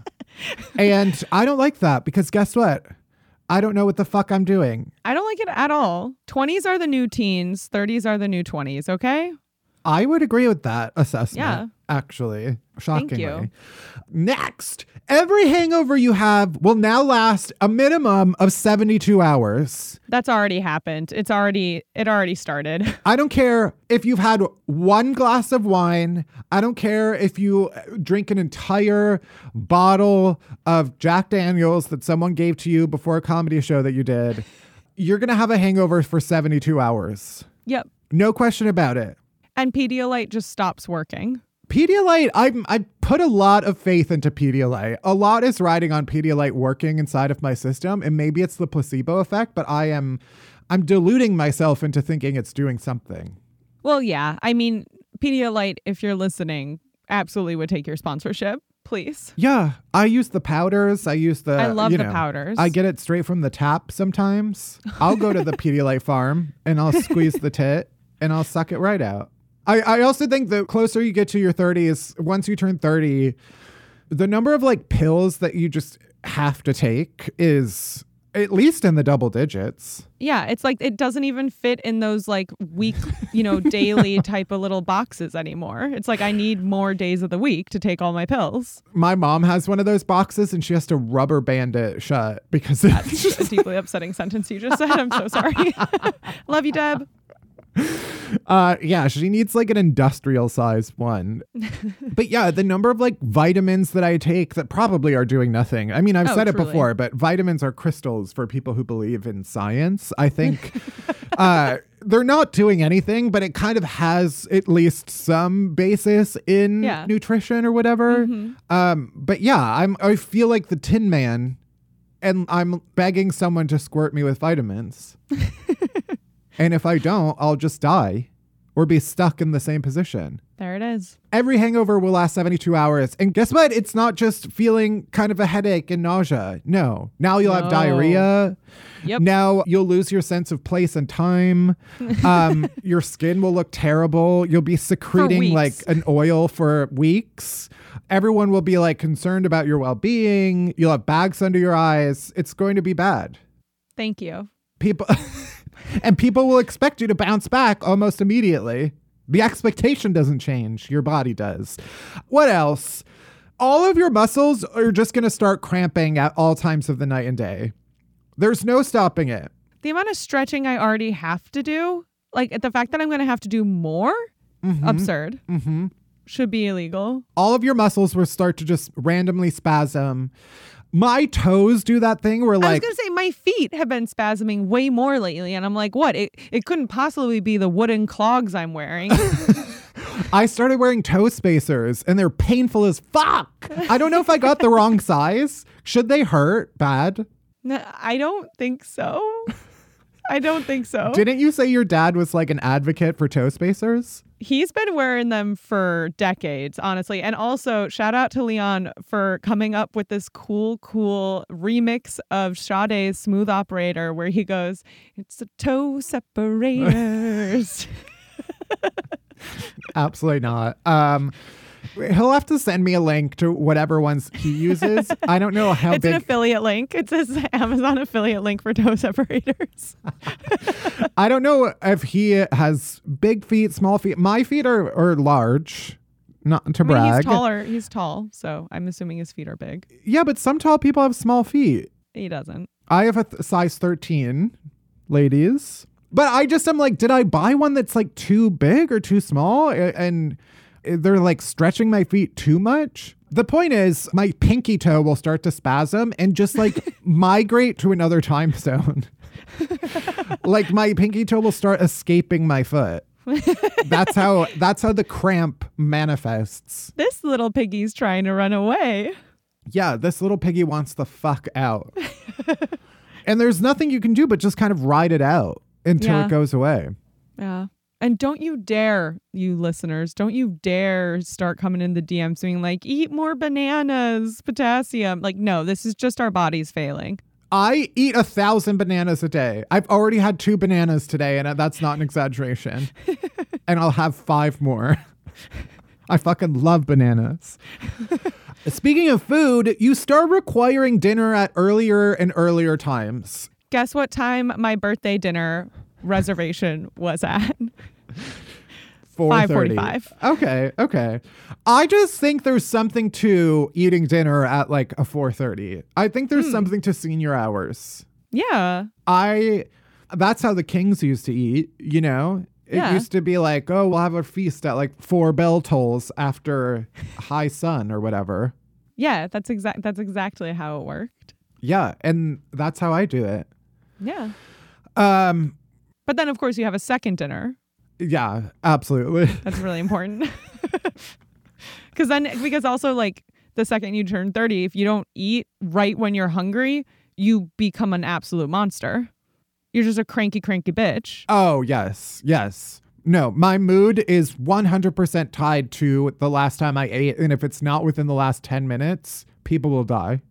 C: And I don't like that because guess what? I don't know what the fuck I'm doing.
D: I don't like it at all. twenties are the new teens. thirties are the new twenties. Okay.
C: I would agree with that assessment.
D: Yeah.
C: Actually, shockingly.
D: Thank you.
C: Next, every hangover you have will now last a minimum of seventy-two hours.
D: That's already happened. It's already, it already started.
C: I don't care if you've had one glass of wine. I don't care if you drink an entire bottle of Jack Daniels that someone gave to you before a comedy show that you did. You're going to have a hangover for seventy-two hours.
D: Yep.
C: No question about it.
D: And Pedialyte just stops working.
C: Pedialyte, I I put a lot of faith into Pedialyte. A lot is riding on Pedialyte working inside of my system, and maybe it's the placebo effect, but I am I'm deluding myself into thinking it's doing something.
D: Well, yeah. I mean, Pedialyte, if you're listening, absolutely would take your sponsorship, please.
C: Yeah, I use the powders. I use the
D: I love
C: you
D: the
C: know,
D: powders.
C: I get it straight from the tap sometimes. I'll go to the Pedialyte farm and I'll squeeze the tit and I'll suck it right out. I, I also think the closer you get to your thirties, once you turn thirty, the number of like pills that you just have to take is at least in the double digits.
D: Yeah, it's like it doesn't even fit in those like week, you know, daily type of little boxes anymore. It's like I need more days of the week to take all my pills.
C: My mom has one of those boxes and she has to rubber band it shut because
D: That's
C: it's just
D: a deeply upsetting sentence you just said. I'm so sorry. Love you, Deb.
C: Uh, yeah, she needs like an industrial size one. But yeah, the number of like vitamins that I take that probably are doing nothing. I mean, I've
D: Oh,
C: said it
D: truly.
C: before, but vitamins are crystals for people who believe in science. I think uh, they're not doing anything, but it kind of has at least some basis in
D: Yeah.
C: nutrition or whatever.
D: Mhm.
C: Um, but yeah, I'm I feel like the Tin Man, and I'm begging someone to squirt me with vitamins. And if I don't, I'll just die or be stuck in the same position.
D: There it is.
C: Every hangover will last seventy-two hours. And guess what? It's not just feeling kind of a headache and nausea. No. Now you'll have
D: No.
C: diarrhea.
D: Yep.
C: Now you'll lose your sense of place and time. Um, your skin will look terrible. You'll be secreting like
D: weeks.
C: an oil for weeks. Everyone will be like concerned about your well-being. You'll have bags under your eyes. It's going to be bad.
D: Thank you.
C: People and people will expect you to bounce back almost immediately. The expectation doesn't change. Your body does. What else? All of your muscles are just going to start cramping at all times of the night and day. There's no stopping it.
D: The amount of stretching I already have to do, like the fact that I'm going to have to do more,
C: Mm-hmm.
D: absurd.
C: Mm-hmm.
D: Should be illegal.
C: All of your muscles will start to just randomly spasm. My toes do that thing where
D: I was
C: like
D: going to say my feet have been spasming way more lately. And I'm like, what? It, it couldn't possibly be the wooden clogs I'm wearing.
C: I started wearing toe spacers and they're painful as fuck. I don't know if I got the wrong size. Should they hurt bad?
D: No, I don't think so. I don't think so.
C: Didn't you say your dad was like an advocate for toe spacers?
D: He's been wearing them for decades, honestly. And also, shout out to Leon for coming up with this cool, cool remix of Sade's Smooth Operator where he goes, it's the toe separators.
C: Absolutely not. Um, he'll have to send me a link to whatever ones he uses. I don't know how
D: It's
C: big.
D: an affiliate link. It says Amazon affiliate link for toe separators.
C: I don't know if he has big feet, small feet. My feet are, are large. Not to
D: I mean,
C: brag.
D: he's taller. He's tall. So I'm assuming his feet are big.
C: Yeah, but some tall people have small feet.
D: He doesn't.
C: I have a th- size thirteen, ladies. But I just am like, did I buy one that's like too big or too small? A- And they're like stretching my feet too much. The point is, my pinky toe will start to spasm and just like migrate to another time zone. Like my pinky toe will start escaping my foot. That's how that's how the cramp manifests.
D: This little piggy's trying to run away.
C: Yeah, this little piggy wants the fuck out. And there's nothing you can do but just kind of ride it out until
D: Yeah.
C: it goes away.
D: Yeah. And don't you dare, you listeners, don't you dare start coming in the D Ms being like, eat more bananas, potassium. Like, no, this is just our bodies failing.
C: I eat a thousand bananas a day. I've already had two bananas today, and that's not an exaggeration. And I'll have five more. I fucking love bananas. Speaking of food, you start requiring dinner at earlier and earlier times.
D: Guess what time my birthday dinner reservation was at?
C: four thirty.
D: five forty-five.
C: Okay, okay. I just think there's something to eating dinner at like a four thirty. I think there's
D: Hmm.
C: something to senior hours.
D: Yeah.
C: I, that's how the kings used to eat, you know? It
D: Yeah.
C: used to be like, oh, we'll have a feast at like four bell tolls after high sun or whatever.
D: Yeah, that's exact that's exactly how it worked.
C: Yeah, and that's how I do it.
D: Yeah.
C: Um,
D: But then of course you have a second dinner.
C: yeah, absolutely.
D: That's really important. Cuz then because also like the second you turn thirty, if you don't eat right when you're hungry, you become an absolute monster. You're just a cranky cranky bitch.
C: Oh, yes, yes. No, my mood is one hundred percent tied to the last time I ate. And if it's not within the last ten minutes, people will die.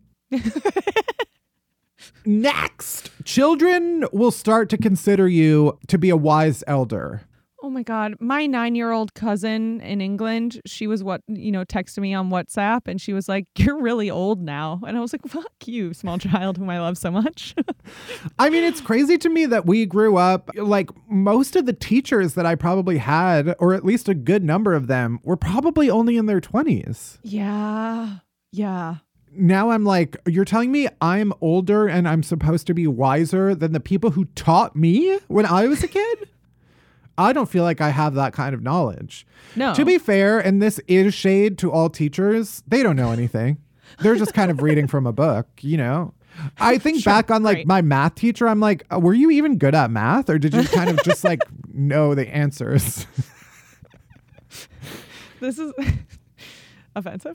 C: Next, children will start to consider you to be a wise elder.
D: Oh my God. My nine-year-old cousin in England, she was what, you know, texting me on WhatsApp and she was like, you're really old now. And I was like, fuck you, small child whom I love so much.
C: I mean, it's crazy to me that we grew up, like most of the teachers that I probably had, or at least a good number of them, were probably only in their twenties.
D: Yeah. Yeah.
C: Now I'm like, you're telling me I'm older and I'm supposed to be wiser than the people who taught me when I was a kid? I don't feel like I have that kind of knowledge.
D: No.
C: To be fair, and this is shade to all teachers, they don't know anything. They're just kind of reading from a book, you know? I think
D: Sure,
C: back on like
D: right.
C: my math teacher, I'm like, uh, were you even good at math? Or did you kind of just like know the answers?
D: This is offensive.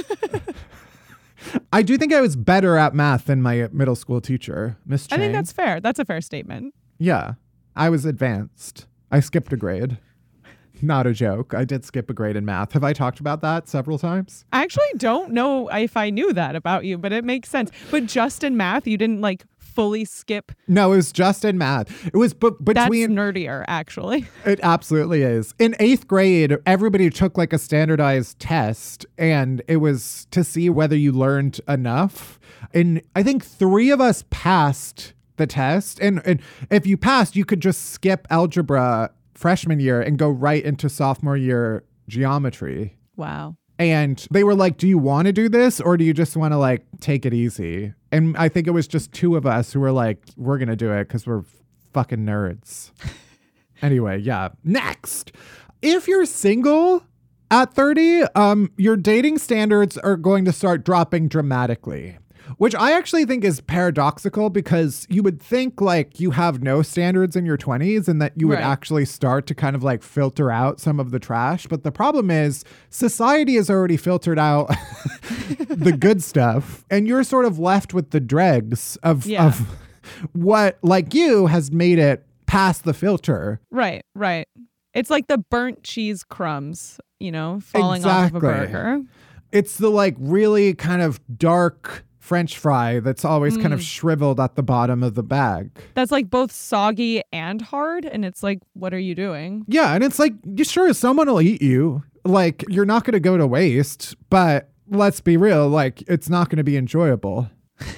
C: I do think I was better at math than my middle school teacher, Miss Chang.
D: I think that's fair. That's a fair statement.
C: Yeah, I was advanced. I skipped a grade. Not a joke. I did skip a grade in math. Have I talked about that several times?
D: I actually don't know if I knew that about you, but it makes sense. But just in math, you didn't like fully skip.
C: No, it was just in math. It was b-
D: That's
C: between.
D: nerdier, actually.
C: It absolutely is. In eighth grade, everybody took like a standardized test, and it was to see whether you learned enough. And I think three of us passed the test. And, and if you passed, you could just skip algebra freshman year and go right into sophomore year geometry.
D: Wow.
C: And they were like, do you want to do this or do you just want to like take it easy? And I think it was just two of us who were like, we're going to do it because we're fucking nerds. Anyway, yeah. Next, if you're single at thirty, um, your dating standards are going to start dropping dramatically. Which I actually think is paradoxical because you would think like you have no standards in your twenties and that you would
D: Right.
C: actually start to kind of like filter out some of the trash. But the problem is society has already filtered out the good stuff and you're sort of left with the dregs of,
D: Yeah.
C: of what like you has made it past the filter.
D: Right, right. It's like the burnt cheese crumbs, you know, falling off of a
C: Exactly.
D: burger.
C: It's the like really kind of dark French fry that's always kind of shriveled at the bottom of the bag.
D: That's like both soggy and hard. And it's like, what are you doing?
C: Yeah, and it's like, you sure, someone will eat you. Like, you're not going to go to waste, but let's be real, like, it's not going to be enjoyable.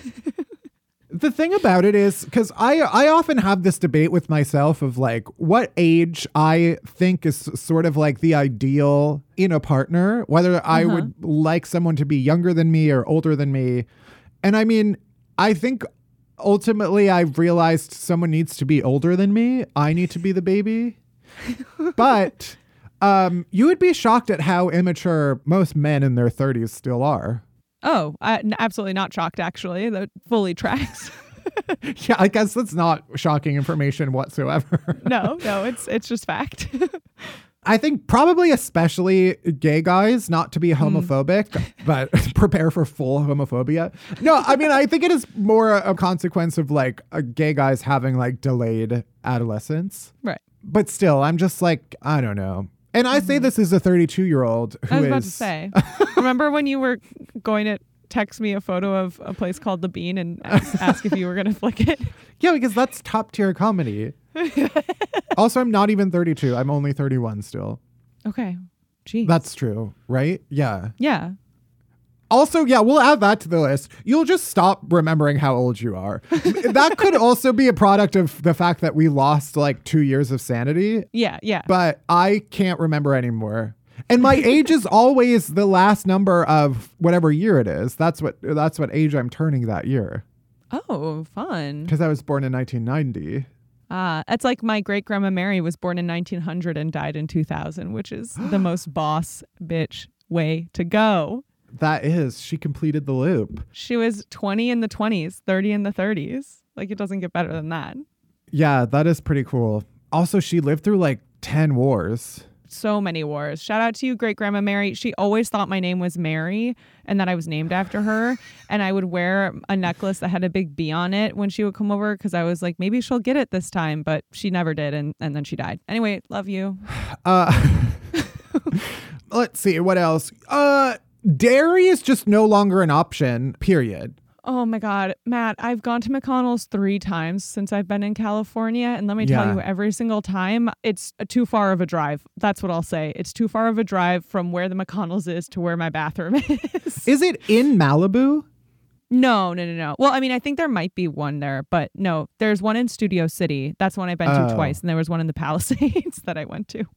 C: The thing about it is, because I, I often have this debate with myself of like what age I think is sort of like the ideal in a partner, whether I
D: Uh-huh.
C: would like someone to be younger than me or older than me. And I mean, I think ultimately I've realized someone needs to be older than me. I need to be the baby. But um, you would be shocked at how immature most men in their thirties still are.
D: Oh, I, n- absolutely not shocked, actually. That fully tracks.
C: Yeah, I guess that's not shocking information whatsoever.
D: No, no, it's it's just fact.
C: I think probably especially gay guys, not to be homophobic, mm. but prepare for full homophobia. No, I mean, I think it is more a consequence of like uh, gay guys having like delayed adolescence.
D: Right.
C: But still, I'm just like, I don't know. And I mm-hmm. say this as a thirty-two year old who
D: I was
C: is...
D: about to say, remember when you were going to text me a photo of a place called The Bean and ask, ask if you were going to flick it?
C: Yeah, because that's top tier comedy. Also, I'm not even thirty-two. I'm only thirty-one still.
D: Okay. Jeez.
C: That's true, right? Yeah.
D: Yeah.
C: Also, yeah, we'll add that to the list. You'll just stop remembering how old you are. That could also be a product of the fact that we lost like two years of sanity.
D: Yeah, yeah.
C: But I can't remember anymore. And my age is always the last number of whatever year it is. That's what that's what age I'm turning that year.
D: Oh, fun.
C: Because I was born in nineteen ninety.
D: Ah, it's like my great grandma Mary was born in nineteen hundred and died in two thousand, which is the most boss bitch way to go.
C: That is. She completed the loop.
D: She was twenty in the twenties, thirty in the thirties. Like, it doesn't get better than that.
C: Yeah, that is pretty cool. Also, she lived through like ten wars.
D: So many wars. Shout out to you, great grandma Mary. She always thought my name was Mary and that I was named after her. And I would wear a necklace that had a big B on it when she would come over because I was like, maybe she'll get it this time. But she never did. And, and then she died. Anyway, love you.
C: Uh, let's see. What else? Uh, dairy is just no longer an option, period.
D: Oh my God, Matt, I've gone to McConnell's three times since I've been in California. And let me
C: yeah.
D: tell you, every single time, it's too far of a drive. That's what I'll say. It's too far of a drive from where the McConnell's is to where my bathroom is.
C: Is it in Malibu?
D: No, no, no, no. Well, I mean, I think there might be one there, but no, there's one in Studio City. That's one I've been
C: oh.
D: to twice. And there was one in the Palisades that I went to.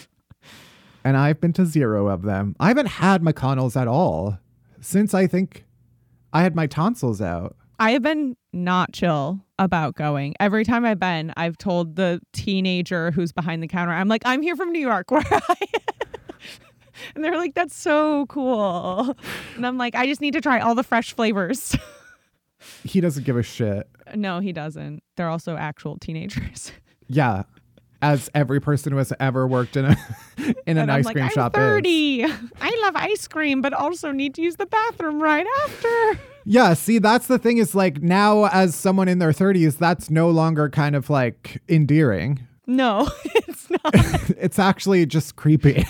C: And I've been to zero of them. I haven't had McConnell's at all since I think I had my tonsils out.
D: I have been not chill about going. Every time I've been, I've told the teenager who's behind the counter, I'm like, I'm here from New York. Where are I? And they're like, that's so cool. And I'm like, I just need to try all the fresh flavors.
C: He doesn't give a shit.
D: No, he doesn't. They're also actual teenagers.
C: Yeah. As every person who has ever worked in a in an
D: and
C: ice
D: I'm
C: cream
D: like,
C: shop
D: I'm thirty.
C: is.
D: I love ice cream, but also need to use the bathroom right after.
C: Yeah, see, that's the thing is like now as someone in their thirties, that's no longer kind of like endearing.
D: No, it's not.
C: It's actually just creepy.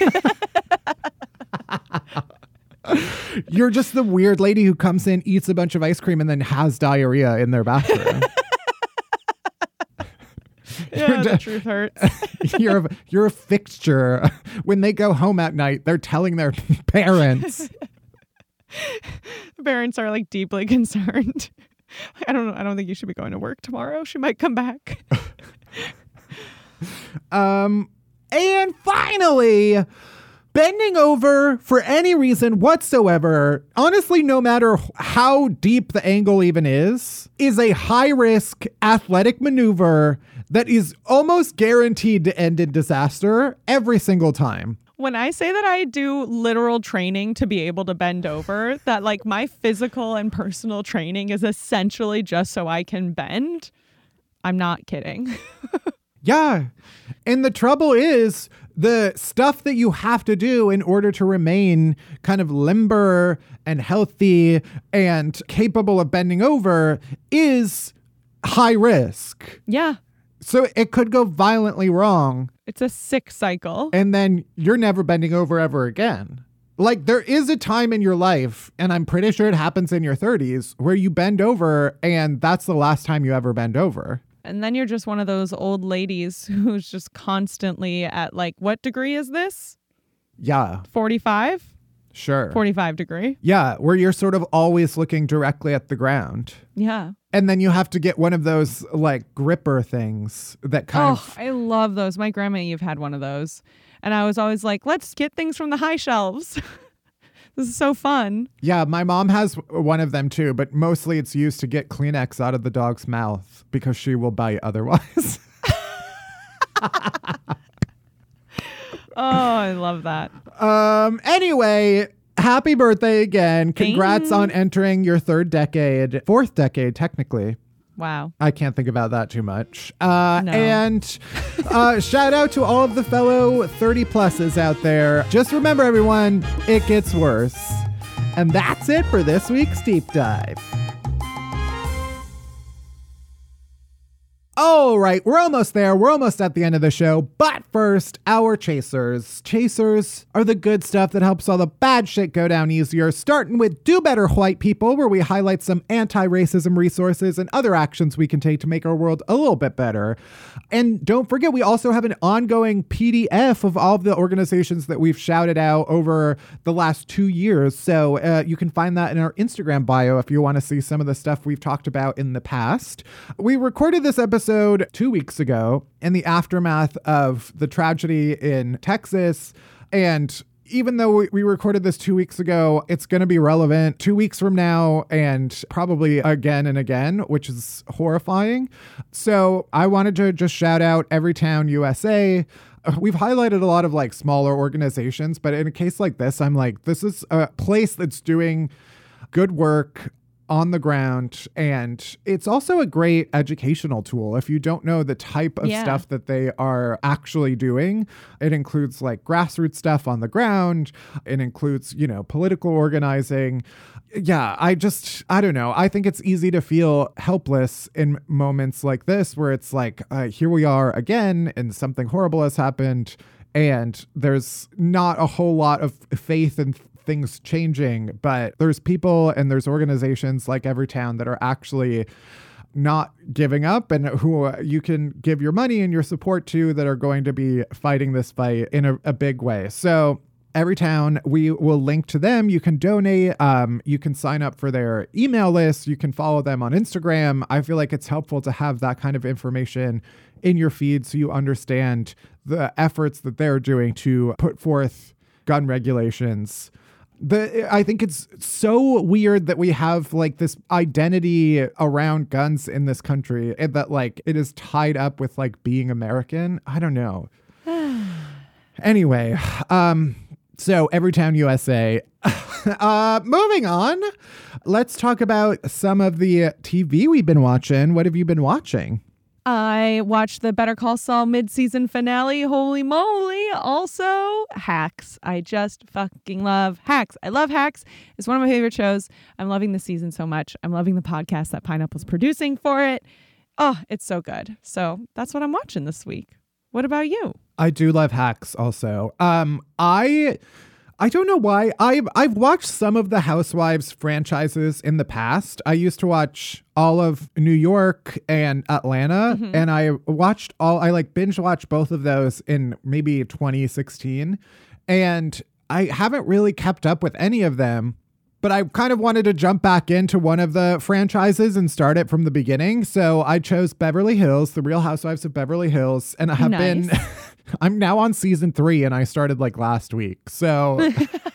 C: You're just the weird lady who comes in, eats a bunch of ice cream, and then has diarrhea in their bathroom.
D: Yeah, the truth hurts.
C: you're, a, you're a fixture. When they go home at night, they're telling their parents.
D: Parents are like deeply concerned. I don't know. I don't think you should be going to work tomorrow. She might come back.
C: um, and finally, bending over for any reason whatsoever, honestly, no matter how deep the angle even is, is a high-risk athletic maneuver that is almost guaranteed to end in disaster every single time.
D: When I say that I do literal training to be able to bend over, that like my physical and personal training is essentially just so I can bend, I'm not kidding.
C: Yeah. And the trouble is the stuff that you have to do in order to remain kind of limber and healthy and capable of bending over is high risk.
D: Yeah.
C: So it could go violently wrong.
D: It's a sick cycle.
C: And then you're never bending over ever again. Like there is a time in your life, and I'm pretty sure it happens in your thirties, where you bend over and that's the last time you ever bend over.
D: And then you're just one of those old ladies who's just constantly at like, what degree is this?
C: Yeah.
D: forty-five?
C: Sure.
D: forty-five degree.
C: Yeah, where you're sort of always looking directly at the ground.
D: Yeah.
C: And then you have to get one of those like gripper things that kind
D: oh,
C: of...
D: I love those. My grandma, you've had one of those. And I was always like, let's get things from the high shelves. This is so fun.
C: Yeah, my mom has one of them too, but mostly it's used to get Kleenex out of the dog's mouth because she will bite otherwise.
D: Oh, I love that.
C: Um. Anyway, happy birthday again. Congrats
D: Thanks.
C: on entering your third decade, fourth decade, technically.
D: Wow.
C: I can't think about that too much. Uh,
D: No.
C: And uh, shout out to all of the fellow thirty pluses out there. Just remember, everyone, it gets worse. And that's it for this week's Deep Dive. All right, we're almost there. We're almost at the end of the show. But first, our chasers. Chasers are the good stuff that helps all the bad shit go down easier, starting with Do Better White People, where we highlight some anti-racism resources and other actions we can take to make our world a little bit better. And don't forget, we also have an ongoing P D F of all of the organizations that we've shouted out over the last two years. So uh, you can find that in our Instagram bio if you want to see some of the stuff we've talked about in the past. We recorded this episode two weeks ago in the aftermath of the tragedy in Texas. And even though we, we recorded this two weeks ago, it's going to be relevant two weeks from now and probably again and again, which is horrifying. So I wanted to just shout out Everytown U S A. We've highlighted a lot of like smaller organizations, but in a case like this, I'm like, this is a place that's doing good work on the ground, and it's also a great educational tool. If you don't know the type of
D: Yeah.
C: stuff that they are actually doing, it includes like grassroots stuff on the ground. It includes, you know, political organizing. Yeah, I just, I don't know. I think it's easy to feel helpless in moments like this where it's like, uh, here we are again, and something horrible has happened, and there's not a whole lot of faith in things changing, but there's people and there's organizations like Everytown that are actually not giving up and who you can give your money and your support to that are going to be fighting this fight in a, a big way. So Everytown, we will link to them. You can donate. Um, you can sign up for their email list. You can follow them on Instagram. I feel like it's helpful to have that kind of information in your feed so you understand the efforts that they're doing to put forth gun regulations. The, I think it's so weird that we have like this identity around guns in this country and that like it is tied up with like being American. I don't know. Anyway, um, so Everytown U S A. uh, moving on, let's talk about some of the T V we've been watching. What have you been watching?
D: I watched the Better Call Saul mid-season finale. Holy moly. Also, Hacks. I just fucking love Hacks. I love Hacks. It's one of my favorite shows. I'm loving the season so much. I'm loving the podcast that Pineapple's producing for it. Oh, it's so good. So that's what I'm watching this week. What about you?
C: I do love Hacks also. Um, I... I don't know why. I've, I've watched some of the Housewives franchises in the past. I used to watch all of New York and Atlanta, mm-hmm. and I watched all, I like binge watched both of those in maybe twenty sixteen. And I haven't really kept up with any of them, but I kind of wanted to jump back into one of the franchises and start it from the beginning. So I chose Beverly Hills, The Real Housewives of Beverly Hills, and I have
D: nice.
C: been... I'm now on season three and I started like last week. So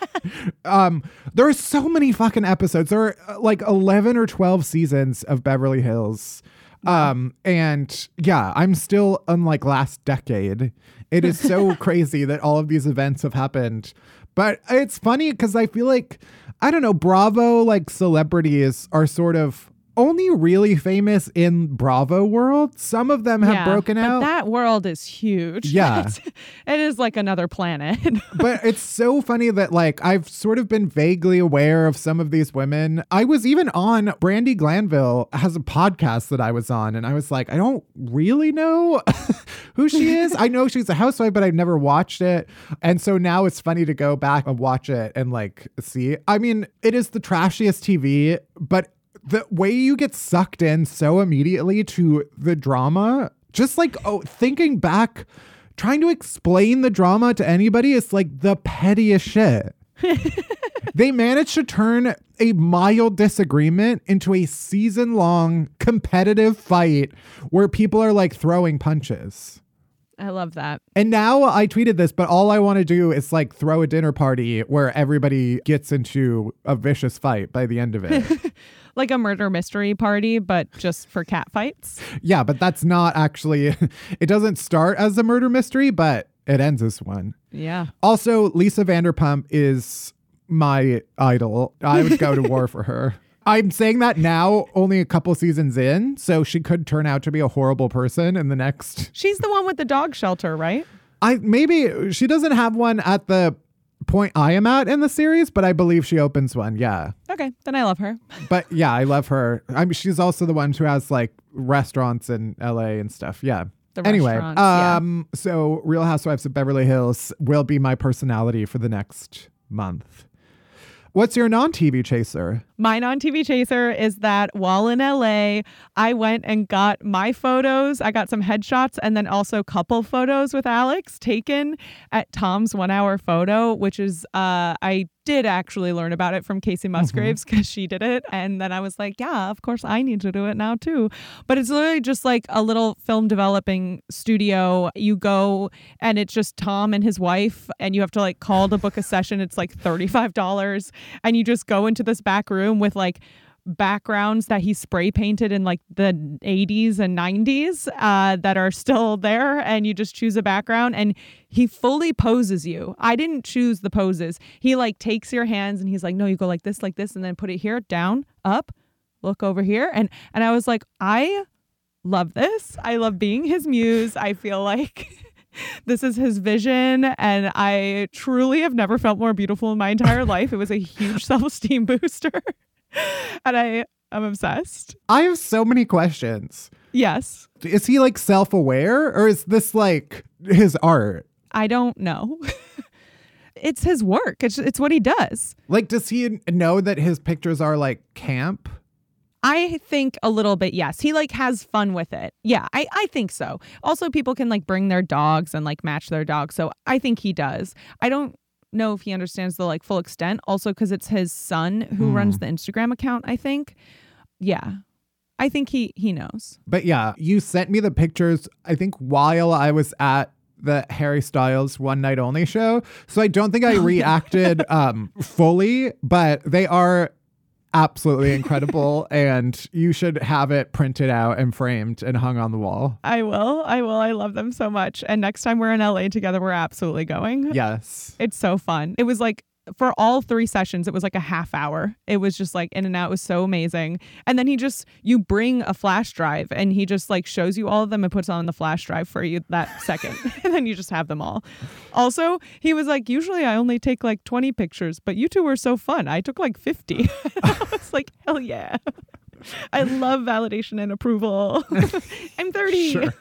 C: um, there are so many fucking episodes. There are uh, like eleven or twelve seasons of Beverly Hills. Um, and yeah, I'm still unlike last decade. It is so crazy that all of these events have happened. But it's funny because I feel like, I don't know, Bravo like celebrities are sort of only really famous in Bravo world. Some of them have
D: yeah,
C: broken
D: but
C: out.
D: That world is huge.
C: Yeah.
D: It is like another planet.
C: But it's so funny that like I've sort of been vaguely aware of some of these women. I was even on Brandi Glanville has a podcast that I was on, and I was like, I don't really know who she is. I know she's a housewife, but I've never watched it. And so now it's funny to go back and watch it and like see. I mean, it is the trashiest T V, but the way you get sucked in so immediately to the drama, just like, oh, thinking back, trying to explain the drama to anybody is like the pettiest shit. They managed to turn a mild disagreement into a season long competitive fight where people are like throwing punches.
D: I love that.
C: And now I tweeted this, but all I want to do is like throw a dinner party where everybody gets into a vicious fight by the end of it.
D: Like a murder mystery party, but just for cat fights.
C: Yeah, but that's not actually, it doesn't start as a murder mystery, but it ends as one.
D: Yeah.
C: Also, Lisa Vanderpump is my idol. I would go to war for her. I'm saying that now, only a couple seasons in, so she could turn out to be a horrible person in the next.
D: She's the one with the dog shelter, right?
C: I maybe she doesn't have one at the point I am at in the series, but I believe she opens one. Yeah.
D: Okay, then I love her.
C: But yeah, I love her. I mean, she's also the one who has like restaurants in L A and stuff. Yeah.
D: The
C: anyway,
D: restaurants, yeah.
C: um, so Real Housewives of Beverly Hills will be my personality for the next month. What's your non-T V chaser?
D: My non-T V chaser is that while in L A, I went and got my photos. I got some headshots and then also couple photos with Alex taken at Tom's One Hour Photo, which is, uh, I did actually learn about it from Casey Musgraves because mm-hmm. she did it. And then I was like, yeah, of course I need to do it now too. But it's literally just like a little film developing studio. You go and it's just Tom and his wife and you have to like call to book a session. It's like thirty-five dollars. And you just go into this back room with like backgrounds that he spray painted in like the eighties and nineties uh, that are still there. And you just choose a background and he fully poses you. I didn't choose the poses. He like takes your hands and he's like, no, you go like this, like this, and then put it here, down, up, look over here. And, and I was like, I love this. I love being his muse. I feel like this is his vision, and I truly have never felt more beautiful in my entire life. It was a huge self-esteem booster, and I am obsessed.
C: I have so many questions.
D: Yes.
C: Is he like self-aware, or is this like his art?
D: I don't know. It's his work. It's it's what he does.
C: Like, does he know that his pictures are like camp?
D: I think a little bit, yes. He like has fun with it. Yeah, I, I think so. Also, people can like bring their dogs and like match their dogs. So I think he does. I don't know if he understands the like full extent. Also, because it's his son who hmm. runs the Instagram account, I think. Yeah, I think he he knows.
C: But yeah, you sent me the pictures, I think, while I was at the Harry Styles One Night Only show. So I don't think I reacted um, fully, but they are absolutely incredible, and you should have it printed out and framed and hung on the wall.
D: I will. I will. I love them so much. And next time we're in L A together, we're absolutely going.
C: Yes.
D: It's so fun. It was like, for all three sessions, it was like a half hour. It was just like in and out. It was so amazing. And then he just, you bring a flash drive and he just like shows you all of them and puts on the flash drive for you that second. And then you just have them all. Also, he was like, usually I only take like twenty pictures, but you two were so fun. I took like fifty. I was like, hell yeah. I love validation and approval. I'm thirty.
C: Sure.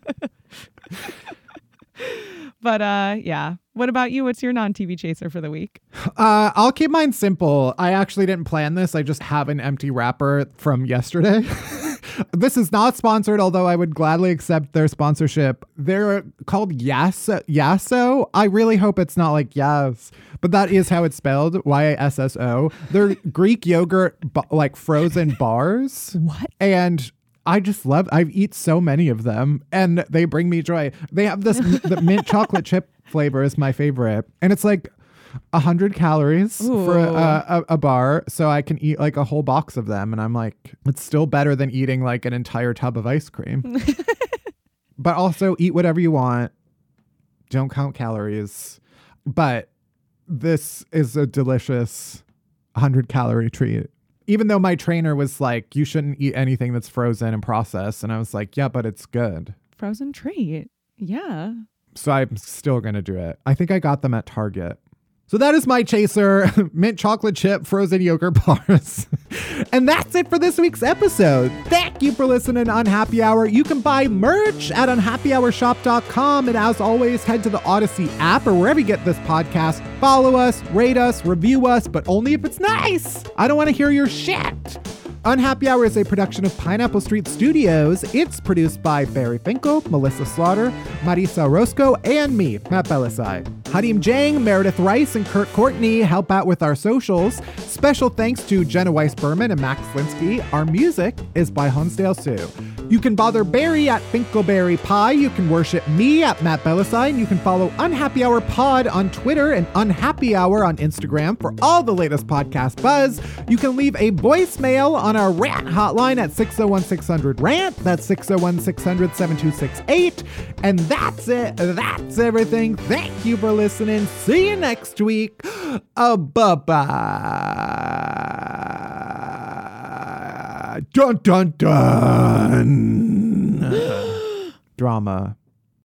D: But uh, yeah. What about you? What's your non-T V chaser for the week?
C: Uh, I'll keep mine simple. I actually didn't plan this. I just have an empty wrapper from yesterday. This is not sponsored, although I would gladly accept their sponsorship. They're called Yasso. Yasso. I really hope it's not like Yas, but that is how it's spelled. Y A S S O. They're Greek yogurt, like frozen bars.
D: What?
C: And I just love, I eat so many of them and they bring me joy. They have this, the mint chocolate chip flavor is my favorite. And it's like a hundred calories Ooh. for a, a, a bar. So I can eat like a whole box of them. And I'm like, it's still better than eating like an entire tub of ice cream. But also eat whatever you want. Don't count calories. But this is a delicious hundred calorie treat. Even though my trainer was like, you shouldn't eat anything that's frozen and processed. And I was like, yeah, but it's good.
D: Frozen treat. Yeah.
C: So I'm still going to do it. I think I got them at Target. So that is my chaser, mint chocolate chip frozen yogurt bars. And that's it for this week's episode. Thank you for listening to Unhappy Hour. You can buy merch at unhappy hour shop dot com. And as always, head to the Odyssey app or wherever you get this podcast. Follow us, rate us, review us, but only if it's nice. I don't want to hear your shit. Unhappy Hour is a production of Pineapple Street Studios. It's produced by Barry Finkel, Melissa Slaughter, Marisa Orozco, and me, Matt Belisai. Hadim Jang, Meredith Rice, and Kurt Courtney help out with our socials. Special thanks to Jenna Weiss-Berman and Max Linsky. Our music is by Hunsdale Sue. You can bother Barry at Finkelberry Pie. You can worship me at Matt Bellassine. You can follow Unhappy Hour Pod on Twitter and Unhappy Hour on Instagram for all the latest podcast buzz. You can leave a voicemail on our rant hotline at six oh one six hundred rant. That's six oh one six hundred seven two six eight. And that's it. That's everything. Thank you for listening. See you next week. Uh, bye-bye. Dun, dun, dun. Drama.